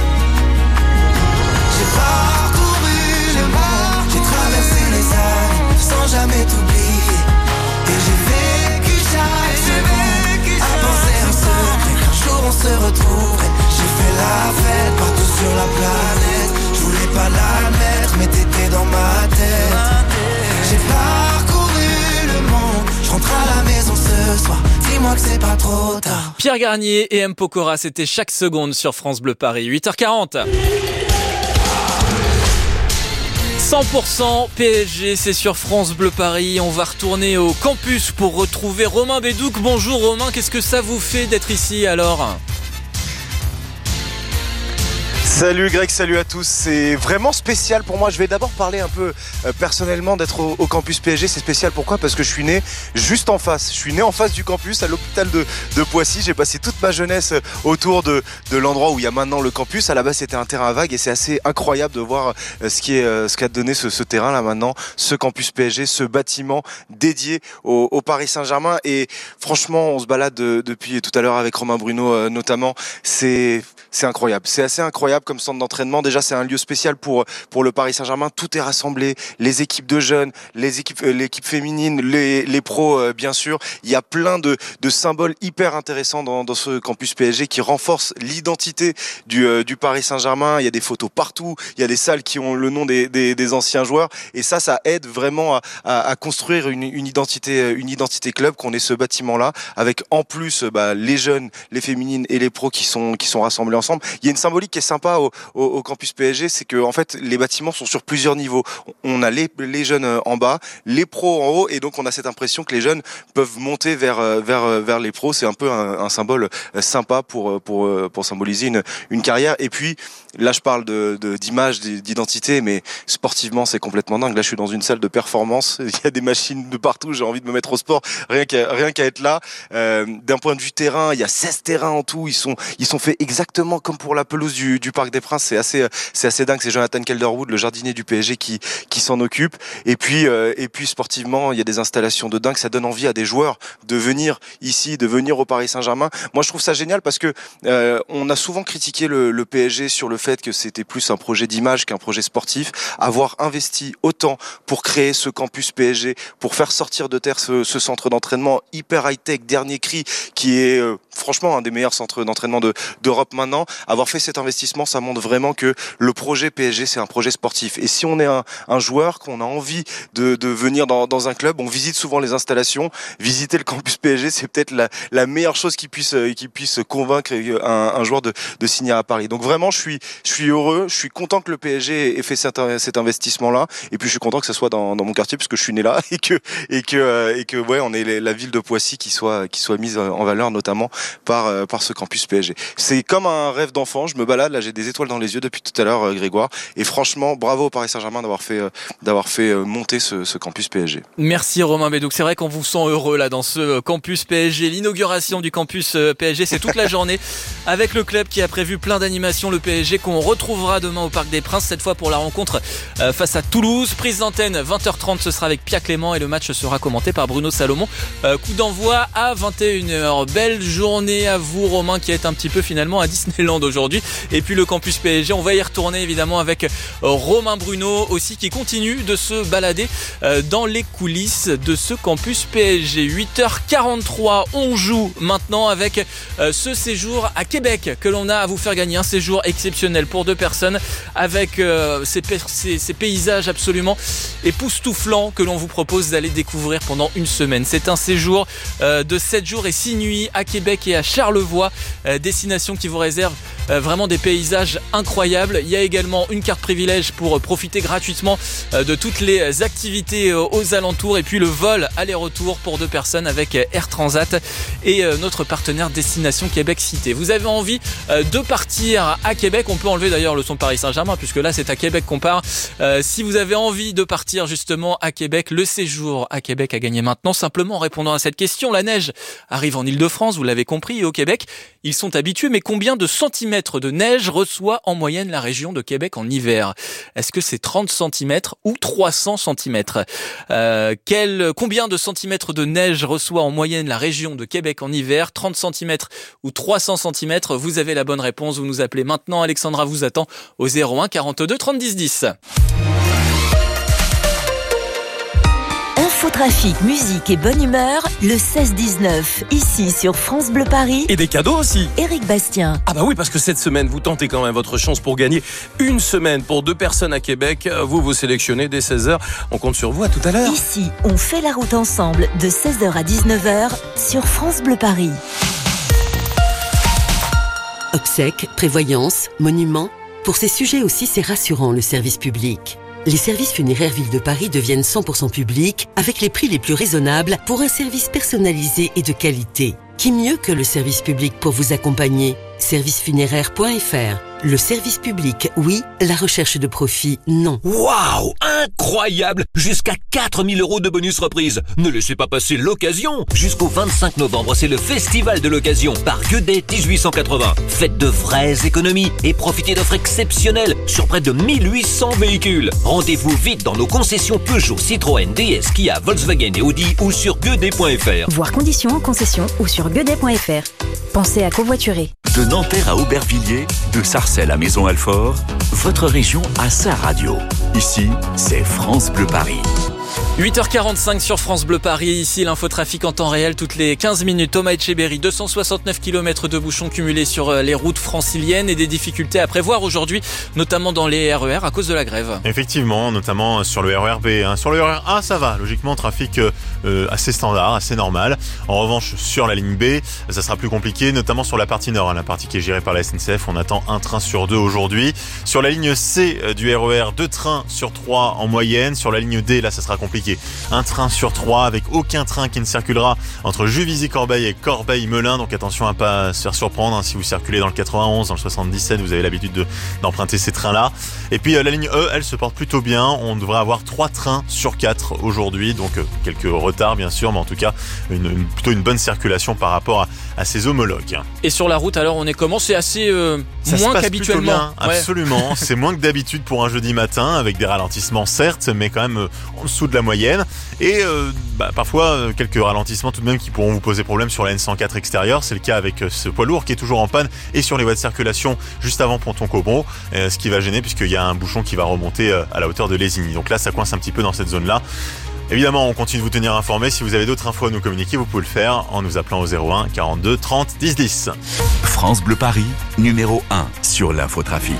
J'ai parcouru le monde. J'ai traversé les années sans jamais t'oublier. Et j'ai vécu chaque seconde à penser en secret qu'un jour on se retrouverait. J'ai fait la fête partout sur la planète. Je voulais pas l'admettre mais t'étais dans ma tête. J'ai parcouru le monde, je rentre à la maison ce soir. Dis-moi que c'est pas trop tard. Pierre Garnier et M. Pokora, c'était chaque seconde sur France Bleu Paris. 8h40. 100% PSG, c'est sur France Bleu Paris. On va retourner au campus pour retrouver Romain Bédouc. Bonjour Romain, qu'est-ce que ça vous fait d'être ici alors ? Salut Greg, salut à tous. C'est vraiment spécial pour moi. Je vais d'abord parler un peu personnellement d'être au campus PSG. C'est spécial pourquoi ? Parce que je suis né juste en face. Je suis né en face du campus à l'hôpital de Poissy. J'ai passé toute ma jeunesse autour de l'endroit où il y a maintenant le campus. À la base c'était un terrain vague et c'est assez incroyable de voir ce qu'a donné ce terrain là maintenant, ce campus PSG, ce bâtiment dédié au Paris Saint-Germain. Et franchement on se balade depuis tout à l'heure avec Romain Bruno notamment. C'est incroyable. C'est assez incroyable comme centre d'entraînement. Déjà, c'est un lieu spécial pour le Paris Saint-Germain. Tout est rassemblé. Les équipes de jeunes, l'équipe féminine, les pros, bien sûr. Il y a plein de symboles hyper intéressants dans ce campus PSG qui renforcent l'identité du Paris Saint-Germain. Il y a des photos partout. Il y a des salles qui ont le nom des anciens joueurs. Et ça aide vraiment à construire une identité club qu'on ait ce bâtiment-là avec en plus les jeunes, les féminines et les pros qui sont rassemblés ensemble. Il y a une symbolique qui est sympa au campus PSG, c'est que en fait les bâtiments sont sur plusieurs niveaux. On a les jeunes en bas, les pros en haut, et donc on a cette impression que les jeunes peuvent monter vers les pros. C'est un peu un symbole sympa pour symboliser une carrière. Et puis là je parle d'image, d'identité, mais sportivement c'est complètement dingue. Là je suis dans une salle de performance, il y a des machines de partout, j'ai envie de me mettre au sport rien qu'à être là. D'un point de vue terrain, il y a 16 terrains en tout, ils sont faits exactement comme pour la pelouse du Parc des Princes. C'est assez dingue. C'est Jonathan Calderwood, le jardinier du PSG, qui s'en occupe. Et puis sportivement, il y a des installations de dingue. Ça donne envie à des joueurs de venir ici, de venir au Paris Saint-Germain. Moi, je trouve ça génial parce que on a souvent critiqué le PSG sur le fait que c'était plus un projet d'image qu'un projet sportif. Avoir investi autant pour créer ce campus PSG, pour faire sortir de terre ce centre d'entraînement hyper high-tech, dernier cri, qui est franchement un des meilleurs centres d'entraînement d'Europe maintenant. Avoir fait cet investissement, ça montre vraiment que le projet PSG, c'est un projet sportif. Et si on est un joueur, qu'on a envie de venir dans un club, on visite souvent les installations. Visiter le campus PSG, c'est peut-être la meilleure chose qui puisse convaincre un joueur de signer à Paris. Donc vraiment, je suis heureux, je suis content que le PSG ait fait cet investissement-là. Et puis je suis content que ça soit dans mon quartier, puisque je suis né là, et que ouais, on est la ville de Poissy qui soit mise en valeur, notamment par ce campus PSG. C'est comme un rêve d'enfant. Je me balade, là j'ai des étoiles dans les yeux depuis tout à l'heure, Grégoire. Et franchement, bravo au Paris Saint-Germain d'avoir fait monter ce campus PSG. Merci Romain Bédouc. C'est vrai qu'on vous sent heureux là dans ce campus PSG. L'inauguration du campus PSG, c'est toute la journée avec le club qui a prévu plein d'animations. Le PSG qu'on retrouvera demain au Parc des Princes, cette fois pour la rencontre face à Toulouse. Prise d'antenne 20h30, ce sera avec Pia Clément et le match sera commenté par Bruno Salomon. Coup d'envoi à 21h. Belle journée à vous Romain, qui est un petit peu finalement à Disneyland aujourd'hui. Et puis le campus PSG, on va y retourner évidemment avec Romain Bruno aussi, qui continue de se balader dans les coulisses de ce campus PSG. 8h43, on joue maintenant avec ce séjour à Québec que l'on a à vous faire gagner, un séjour exceptionnel exceptionnel pour 2 personnes avec ces paysages absolument époustouflants que l'on vous propose d'aller découvrir pendant une semaine. C'est un séjour de 7 jours et 6 nuits à Québec et à Charlevoix, destination qui vous réserve vraiment des paysages incroyables. Il y a également une carte privilège pour profiter gratuitement de toutes les activités aux alentours et puis le vol aller-retour pour 2 personnes avec Air Transat et notre partenaire Destination Québec Cité. Vous avez envie de partir à Québec, on peut enlever d'ailleurs le son Paris Saint-Germain puisque là c'est à Québec qu'on part. Si vous avez envie de partir justement à Québec, le séjour à Québec a gagné maintenant simplement en répondant à cette question. La neige arrive en Île-de-France, vous l'avez compris, et au Québec, ils sont habitués, mais combien de centimètres de neige reçoit en moyenne la région de Québec en hiver? Est-ce que c'est 30 cm ou 300 cm? Combien de centimètres de neige reçoit en moyenne la région de Québec en hiver? 30 cm ou 300 cm? Vous avez la bonne réponse, vous nous appelez maintenant. Alexandra vous attend au 01 42 30 10 10. Infotrafic, musique et bonne humeur, le 16-19, ici sur France Bleu Paris. Et des cadeaux aussi. Éric Bastien. Ah bah oui, parce que cette semaine, vous tentez quand même votre chance pour gagner une semaine pour 2 personnes à Québec. Vous sélectionnez dès 16h. On compte sur vous, à tout à l'heure. Ici, on fait la route ensemble de 16h à 19h sur France Bleu Paris. Obsèques, prévoyance, monuments. Pour ces sujets aussi, c'est rassurant le service public. Les services funéraires Ville de Paris deviennent 100% publics avec les prix les plus raisonnables pour un service personnalisé et de qualité. Qui mieux que le service public pour vous accompagner? Servicefunéraire.fr. Le service public, oui. La recherche de profit, non. Waouh, incroyable! Jusqu'à 4 000 € de bonus reprise. Ne laissez pas passer l'occasion. Jusqu'au 25 novembre, c'est le festival de l'occasion. Par Guedet 1880. Faites de vraies économies et profitez d'offres exceptionnelles sur près de 1800 véhicules. Rendez-vous vite dans nos concessions Peugeot, Citroën, DS, Kia, Volkswagen et Audi ou sur guedet.fr. Voir conditions en concession ou sur guedet.fr. Pensez à covoiturer. De Nanterre à Aubervilliers, de Sarcelles à Maison-Alfort, votre région a sa radio. Ici, c'est France Bleu Paris. 8h45 sur France Bleu Paris, ici l'infotrafic en temps réel toutes les 15 minutes. Thomas Etcheberry, 269 km de bouchons cumulés sur les routes franciliennes et des difficultés à prévoir aujourd'hui, notamment dans les RER à cause de la grève. Effectivement, notamment sur le RER B. Sur le RER A, ça va, logiquement, trafic assez standard, assez normal. En revanche, sur la ligne B, ça sera plus compliqué, notamment sur la partie nord, la partie qui est gérée par la SNCF. On attend un train sur 2 aujourd'hui. Sur la ligne C du RER, 2 trains sur 3 en moyenne. Sur la ligne D, là, ça sera compliqué. Un train sur 3 avec aucun train qui ne circulera entre Juvisy-Corbeil et Corbeil-Melun. Donc attention à pas se faire surprendre si vous circulez dans le 91, dans le 77, vous avez l'habitude d'emprunter ces trains-là. Et puis la ligne E, elle se porte plutôt bien. On devrait avoir 3 trains sur 4 aujourd'hui. Donc quelques retards bien sûr, mais en tout cas plutôt une bonne circulation par rapport à ses homologues. Et sur la route alors on est comment? C'est assez moins qu'habituellement. Bien, absolument. C'est moins que d'habitude pour un jeudi matin avec des ralentissements certes, mais quand même en dessous de la moyenne. Et parfois quelques ralentissements tout de même qui pourront vous poser problème sur la N104 extérieure. C'est le cas avec ce poids lourd qui est toujours en panne et sur les voies de circulation juste avant Ponton-Cobron, ce qui va gêner puisqu'il y a un bouchon qui va remonter à la hauteur de Lésigny. Donc là ça coince un petit peu dans cette zone-là. Évidemment, on continue de vous tenir informés. Si vous avez d'autres infos à nous communiquer, vous pouvez le faire en nous appelant au 01 42 30 10 10. France Bleu Paris, numéro 1 sur l'infotrafic.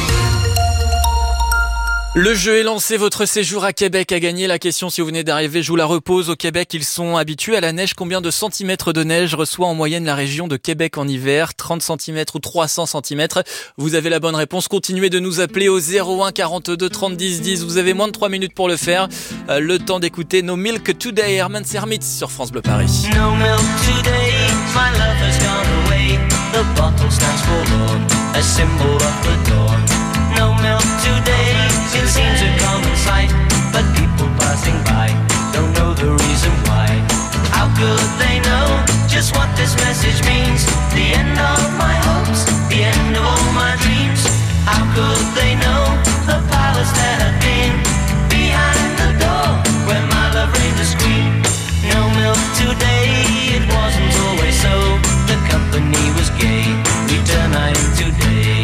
Le jeu est lancé, votre séjour à Québec a gagné. La question, si vous venez d'arriver, je vous la repose. Au Québec, ils sont habitués à la neige. Combien de centimètres de neige reçoit en moyenne la région de Québec en hiver? 30 cm ou 300 cm? Vous avez la bonne réponse. Continuez de nous appeler au 01 42 30 10 10. Vous avez moins de 3 minutes pour le faire. Le temps d'écouter No Milk Today, Herman Sermitz sur France Bleu Paris. No milk today, my love has gone away. The bottle stands forlorn, a symbol of the dawn. No milk today, it seems a common sight, but people passing by don't know the reason why. How could they know just what this message means? The end of my hopes, the end of all my dreams. How could they know the powers that have been behind the door where my love reigned as queen? No milk today, it wasn't always so. The company was gay, we turn night into day.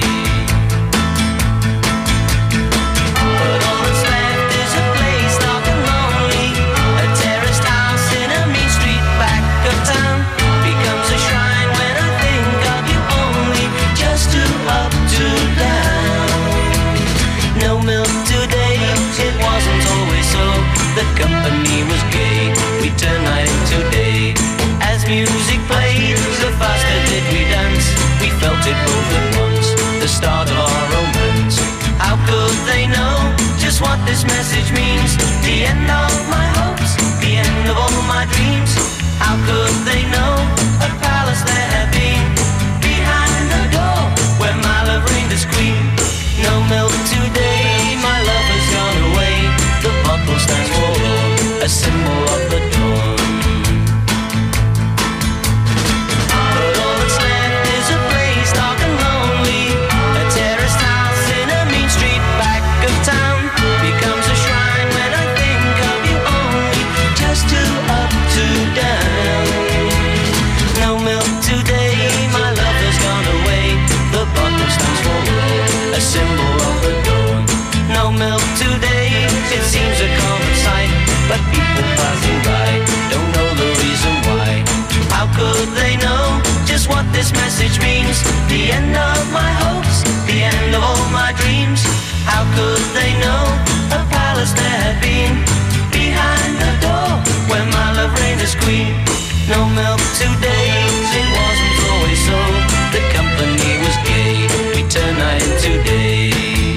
Becomes a shrine when I think of you only, just too up, too down. this message means. The end of my hopes, the end of all my dreams. How could they know a palace there had been? Behind the door where my love reigned as queen. No milk today, my love has gone away. The bottle stands for a symbol of the dawn. But all that's left is a place dark and lonely. A terraced house in a mean street back of town becomes a shrine when I think of you only. Just two up, two down. No milk today, my love has gone away. The bottle stands for a symbol of the dawn. No milk today, it seems a common sight, but people passing by don't know the reason why. How could they know just what this message means? The end of my hopes, the end of all my dreams. How could they know a palace there had been? Behind the door where my love reigned as queen. No milk today, it wasn't always so. The company was gay, we turned night into day.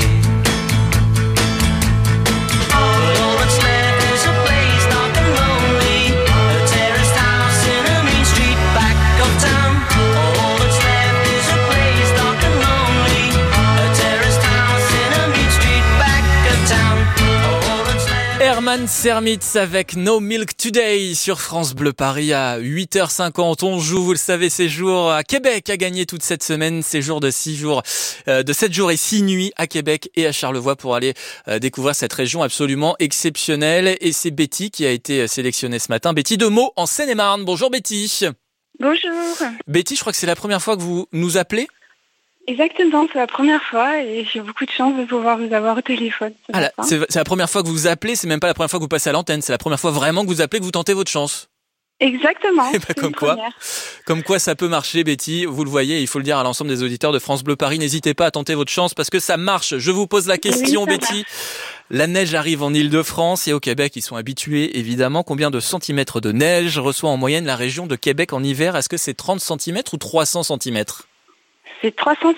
But all that's left is a place dark and lonely. A terraced house in a mean street back of town. All that's left is a place dark and lonely. A terraced house in a mean street back of town. All that's left. Herman Sermitz avec No Milk Today sur France Bleu Paris à 8h50. On joue, vous le savez, séjour à Québec a gagné toute cette semaine. Séjour de 7 jours et 6 nuits à Québec et à Charlevoix pour aller découvrir cette région absolument exceptionnelle. Et c'est Betty qui a été sélectionnée ce matin. Betty de Meaux en Seine-et-Marne. Bonjour Betty. Bonjour. Betty, je crois que c'est la première fois que vous nous appelez. Exactement, c'est la première fois et j'ai beaucoup de chance de pouvoir vous avoir au téléphone. C'est la première fois que vous appelez, c'est même pas la première fois que vous passez à l'antenne, c'est la première fois vraiment que vous appelez, que vous tentez votre chance. Exactement. Comme quoi ça peut marcher, Betty. Vous le voyez, il faut le dire à l'ensemble des auditeurs de France Bleu Paris, n'hésitez pas à tenter votre chance parce que ça marche. Je vous pose la question, oui, Betty. La neige arrive en Île-de-France et au Québec, ils sont habitués évidemment. Combien de centimètres de neige reçoit en moyenne la région de Québec en hiver? Est-ce que c'est 30 cm ou 300 cm? C'est 300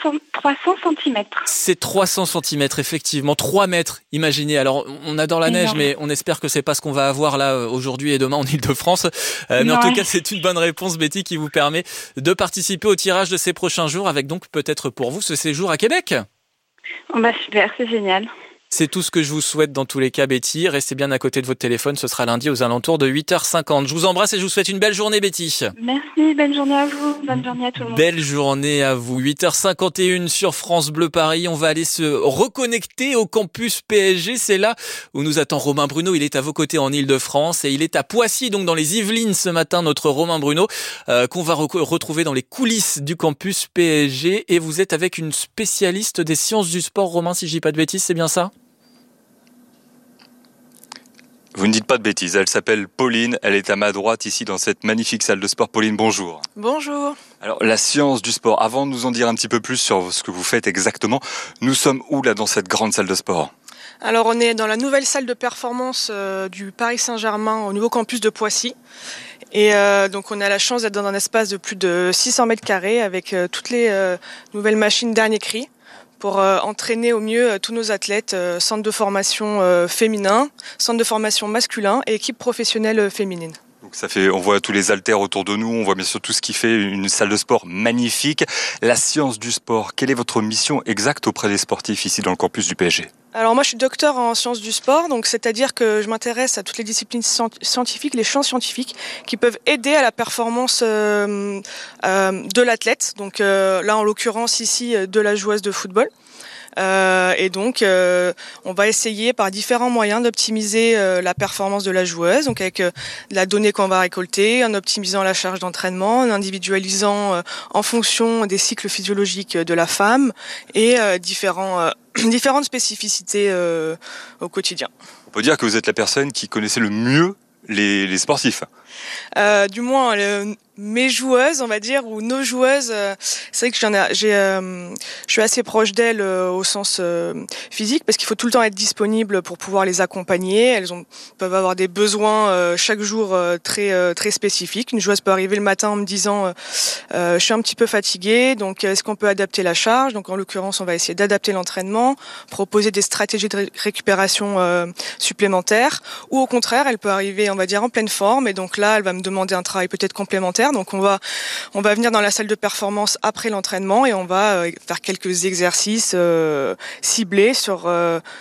cm. C'est 300 cm, effectivement. 3 mètres, imaginez. Alors, on adore la neige, mais on espère que c'est pas ce qu'on va avoir là aujourd'hui et demain en Île-de-France. Mais en tout cas, c'est une bonne réponse, Betty, qui vous permet de participer au tirage de ces prochains jours avec donc peut-être pour vous ce séjour à Québec. Oh bah super, c'est génial. C'est tout ce que je vous souhaite dans tous les cas, Betty. Restez bien à côté de votre téléphone. Ce sera lundi aux alentours de 8h50. Je vous embrasse et je vous souhaite une belle journée, Betty. Merci, bonne journée à vous. Bonne journée à tout le monde. Belle journée à vous. 8h51 sur France Bleu Paris. On va aller se reconnecter au campus PSG. C'est là où nous attend Romain Bruno. Il est à vos côtés en Île-de-France et il est à Poissy, donc dans les Yvelines ce matin, notre Romain Bruno, qu'on va retrouver dans les coulisses du campus PSG. Et vous êtes avec une spécialiste des sciences du sport, Romain, si je dis pas de bêtises, c'est bien ça? Vous ne dites pas de bêtises, elle s'appelle Pauline, elle est à ma droite ici dans cette magnifique salle de sport. Pauline, bonjour. Bonjour. Alors la science du sport, avant de nous en dire un petit peu plus sur ce que vous faites exactement, nous sommes où là dans cette grande salle de sport? Alors on est dans la nouvelle salle de performance du Paris Saint-Germain au nouveau campus de Poissy. Et donc on a la chance d'être dans un espace de plus de 600 mètres carrés avec toutes les nouvelles machines dernier cri, pour entraîner au mieux tous nos athlètes, centre de formation féminin, centre de formation masculin et équipe professionnelle féminine. Donc on voit tous les haltères autour de nous, on voit bien sûr tout ce qui fait une salle de sport magnifique. La science du sport, quelle est votre mission exacte auprès des sportifs ici dans le campus du PSG? Alors moi je suis docteur en sciences du sport, donc c'est-à-dire que je m'intéresse à toutes les disciplines scientifiques, les champs scientifiques qui peuvent aider à la performance de l'athlète. Donc là en l'occurrence ici de la joueuse de football. Et donc on va essayer par différents moyens d'optimiser la performance de la joueuse, donc avec la donnée qu'on va récolter, en optimisant la charge d'entraînement, en individualisant en fonction des cycles physiologiques de la femme et différentes spécificités au quotidien. On peut dire que vous êtes la personne qui connaissait le mieux les sportifs. Du moins mes joueuses, on va dire, ou nos joueuses, c'est vrai que je suis assez proche d'elles au sens physique, parce qu'il faut tout le temps être disponible pour pouvoir les accompagner. Elles peuvent avoir des besoins chaque jour très spécifiques. Une joueuse peut arriver le matin en me disant je suis un petit peu fatiguée, donc est-ce qu'on peut adapter la charge? Donc en l'occurrence, on va essayer d'adapter l'entraînement, proposer des stratégies de récupération supplémentaires, ou au contraire, elle peut arriver, on va dire, en pleine forme, et donc là, elle va me demander un travail peut-être complémentaire. Donc on va venir dans la salle de performance après l'entraînement et on va faire quelques exercices ciblés sur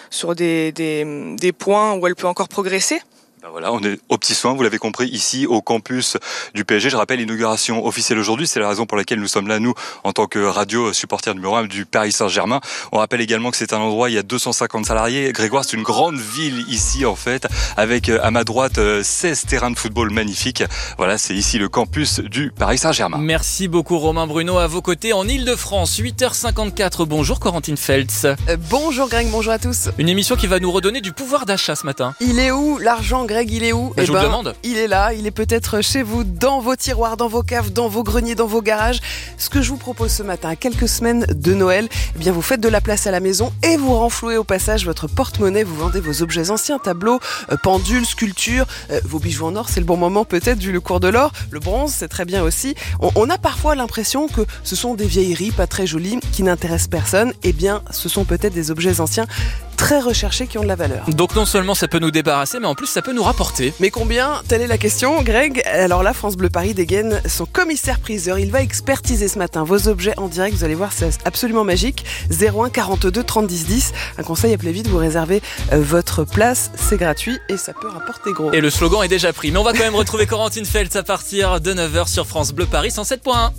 des points où elle peut encore progresser. Voilà, on est aux petits soins, vous l'avez compris, ici au campus du PSG. Je rappelle, l'inauguration officielle aujourd'hui, c'est la raison pour laquelle nous sommes là, nous, en tant que radio supporter numéro 1 du Paris Saint-Germain. On rappelle également que c'est un endroit, il y a 250 salariés. Grégoire, c'est une grande ville ici, en fait, avec à ma droite 16 terrains de football magnifiques. Voilà, c'est ici le campus du Paris Saint-Germain. Merci beaucoup Romain Bruno, à vos côtés en Ile-de-France, 8h54. Bonjour Corentine Feltz. Bonjour Greg, bonjour à tous. Une émission qui va nous redonner du pouvoir d'achat ce matin. Il est où l'argent, Greg? Il est où? Je vous le demande. Il est là, il est peut-être chez vous, dans vos tiroirs, dans vos caves, dans vos greniers, dans vos garages. Ce que je vous propose ce matin, à quelques semaines de Noël, eh bien vous faites de la place à la maison et vous renflouez au passage votre porte-monnaie. Vous vendez vos objets anciens, tableaux, pendules, sculptures, vos bijoux en or, c'est le bon moment peut-être vu le cours de l'or. Le bronze, c'est très bien aussi. On a parfois l'impression que ce sont des vieilleries pas très jolies qui n'intéressent personne. Eh bien, ce sont peut-être des objets anciens très recherchés qui ont de la valeur. Donc non seulement ça peut nous débarrasser, mais en plus ça peut nous rapporter. Mais combien? Telle est la question, Greg. Alors là, France Bleu Paris dégaine son commissaire-priseur. Il va expertiser ce matin vos objets en direct. Vous allez voir, c'est absolument magique. 01 42 30 10 10. Un conseil, appelez vite, vous réservez votre place. C'est gratuit et ça peut rapporter gros. Et le slogan est déjà pris. Mais on va quand même retrouver Corentine Feltz à partir de 9h sur France Bleu Paris 107.1.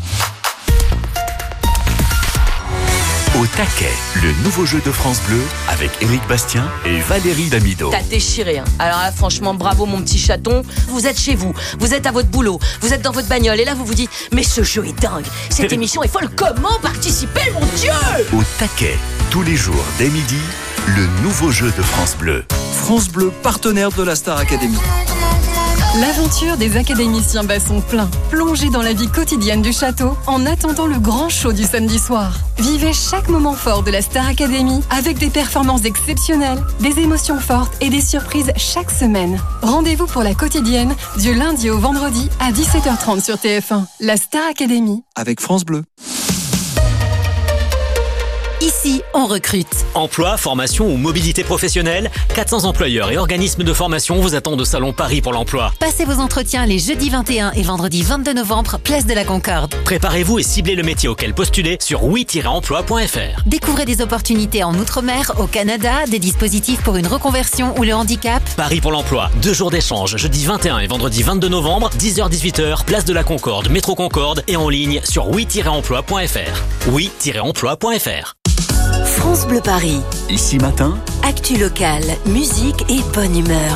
Au taquet, le nouveau jeu de France Bleu avec Éric Bastien et Valérie Damido. T'as déchiré, hein. Alors là, franchement, bravo mon petit chaton. Vous êtes chez vous, vous êtes à votre boulot, vous êtes dans votre bagnole et là vous vous dites mais ce jeu est dingue, cette émission est folle, comment participer, mon Dieu? Au taquet, tous les jours dès midi, le nouveau jeu de France Bleu. France Bleu, partenaire de la Star Academy. L'aventure des académiciens bat son plein. Plongez dans la vie quotidienne du château en attendant le grand show du samedi soir. Vivez chaque moment fort de la Star Academy avec des performances exceptionnelles, des émotions fortes et des surprises chaque semaine. Rendez-vous pour la quotidienne du lundi au vendredi à 17h30 sur TF1. La Star Academy. Avec France Bleu. Ici, on recrute. Emploi, formation ou mobilité professionnelle, 400 employeurs et organismes de formation vous attendent au Salon Paris pour l'emploi. Passez vos entretiens les jeudis 21 et vendredi 22 novembre, place de la Concorde. Préparez-vous et ciblez le métier auquel postuler sur oui-emploi.fr. Découvrez des opportunités en Outre-mer, au Canada, des dispositifs pour une reconversion ou le handicap. Paris pour l'emploi, 2 jours d'échange, jeudi 21 et vendredi 22 novembre, 10h-18h, place de la Concorde, métro Concorde et en ligne sur oui-emploi.fr. oui-emploi.fr. France Bleu Paris. Ici matin, actu locale, musique et bonne humeur.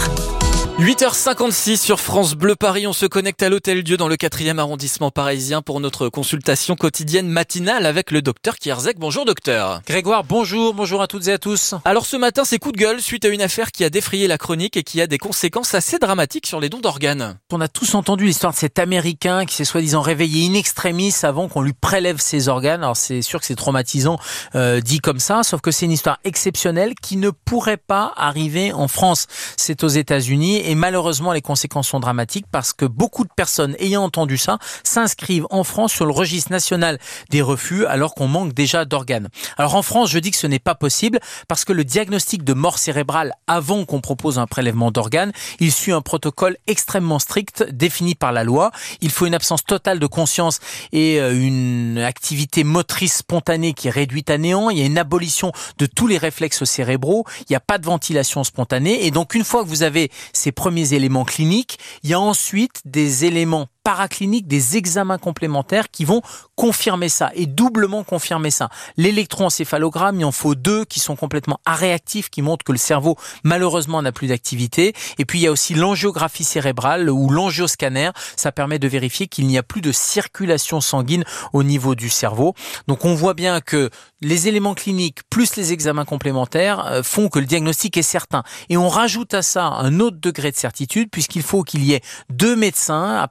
8h56 sur France Bleu Paris, on se connecte à l'Hôtel Dieu dans le 4e arrondissement parisien pour notre consultation quotidienne matinale avec le docteur Kierzek. Bonjour docteur. Grégoire, bonjour à toutes et à tous. Alors ce matin c'est coup de gueule suite à une affaire qui a défrayé la chronique et qui a des conséquences assez dramatiques sur les dons d'organes. On a tous entendu l'histoire de cet Américain qui s'est soi-disant réveillé in extremis avant qu'on lui prélève ses organes. Alors c'est sûr que c'est traumatisant dit comme ça, sauf que c'est une histoire exceptionnelle qui ne pourrait pas arriver en France. C'est aux États-Unis. Et malheureusement, les conséquences sont dramatiques parce que beaucoup de personnes ayant entendu ça s'inscrivent en France sur le registre national des refus alors qu'on manque déjà d'organes. Alors en France, je dis que ce n'est pas possible parce que le diagnostic de mort cérébrale avant qu'on propose un prélèvement d'organes, il suit un protocole extrêmement strict défini par la loi. Il faut une absence totale de conscience et une activité motrice spontanée qui est réduite à néant. Il y a une abolition de tous les réflexes cérébraux. Il n'y a pas de ventilation spontanée. Et donc une fois que vous avez ces premiers éléments cliniques, il y a ensuite des éléments paracliniques, des examens complémentaires qui vont confirmer ça et doublement confirmer ça. L'électroencéphalogramme, il en faut 2 qui sont complètement aréactifs, qui montrent que le cerveau malheureusement n'a plus d'activité. Et puis il y a aussi l'angiographie cérébrale ou l'angioscanner, ça permet de vérifier qu'il n'y a plus de circulation sanguine au niveau du cerveau. Donc on voit bien que les éléments cliniques plus les examens complémentaires font que le diagnostic est certain. Et on rajoute à ça un autre degré de certitude puisqu'il faut qu'il y ait 2 médecins appartenant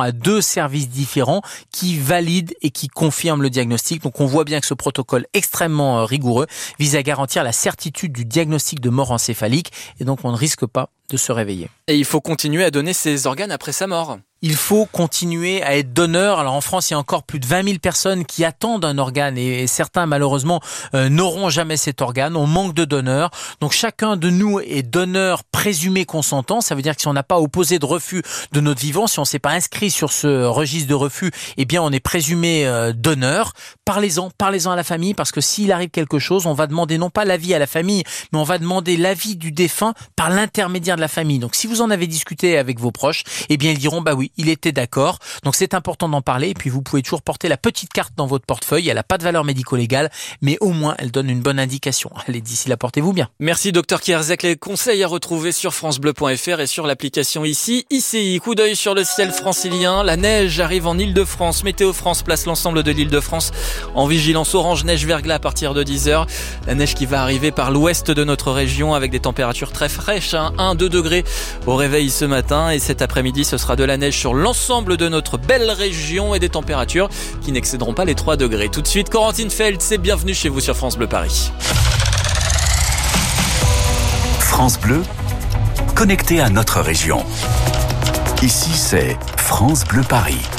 maintenant à 2 services différents qui valident et qui confirment le diagnostic. Donc on voit bien que ce protocole extrêmement rigoureux vise à garantir la certitude du diagnostic de mort encéphalique et donc on ne risque pas de se réveiller. Et il faut continuer à donner ses organes après sa mort. Il faut continuer à être donneur. Alors en France, il y a encore plus de 20 000 personnes qui attendent un organe et certains malheureusement n'auront jamais cet organe. On manque de donneurs. Donc chacun de nous est donneur présumé consentant. Ça veut dire que si on n'a pas opposé de refus de notre vivant, si on s'est pas inscrit sur ce registre de refus, eh bien on est présumé donneur. Parlez-en à la famille parce que s'il arrive quelque chose, on va demander non pas l'avis à la famille, mais on va demander l'avis du défunt par l'intermédiaire de la famille. Donc si vous en avez discuté avec vos proches, eh bien ils diront bah oui, il était d'accord. Donc c'est important d'en parler et puis vous pouvez toujours porter la petite carte dans votre portefeuille. Elle n'a pas de valeur médico-légale, mais au moins elle donne une bonne indication. Allez, d'ici là, portez-vous bien. Merci Dr Kierzek. Les conseils à retrouver sur francebleu.fr et sur l'application ici. ICI, coup d'œil sur le ciel francilien. La neige arrive en Île-de-France. Météo France place l'ensemble de l'Île-de-France en vigilance orange neige verglas à partir de 10h. La neige qui va arriver par l'ouest de notre région avec des températures très fraîches, 1-2 degrés au réveil ce matin et cet après-midi ce sera de la neige sur l'ensemble de notre belle région et des températures qui n'excéderont pas les 3 degrés. Tout de suite, Corentine Feltz, bienvenue chez vous sur France Bleu Paris. France Bleu, connecté à notre région. Ici, c'est France Bleu Paris.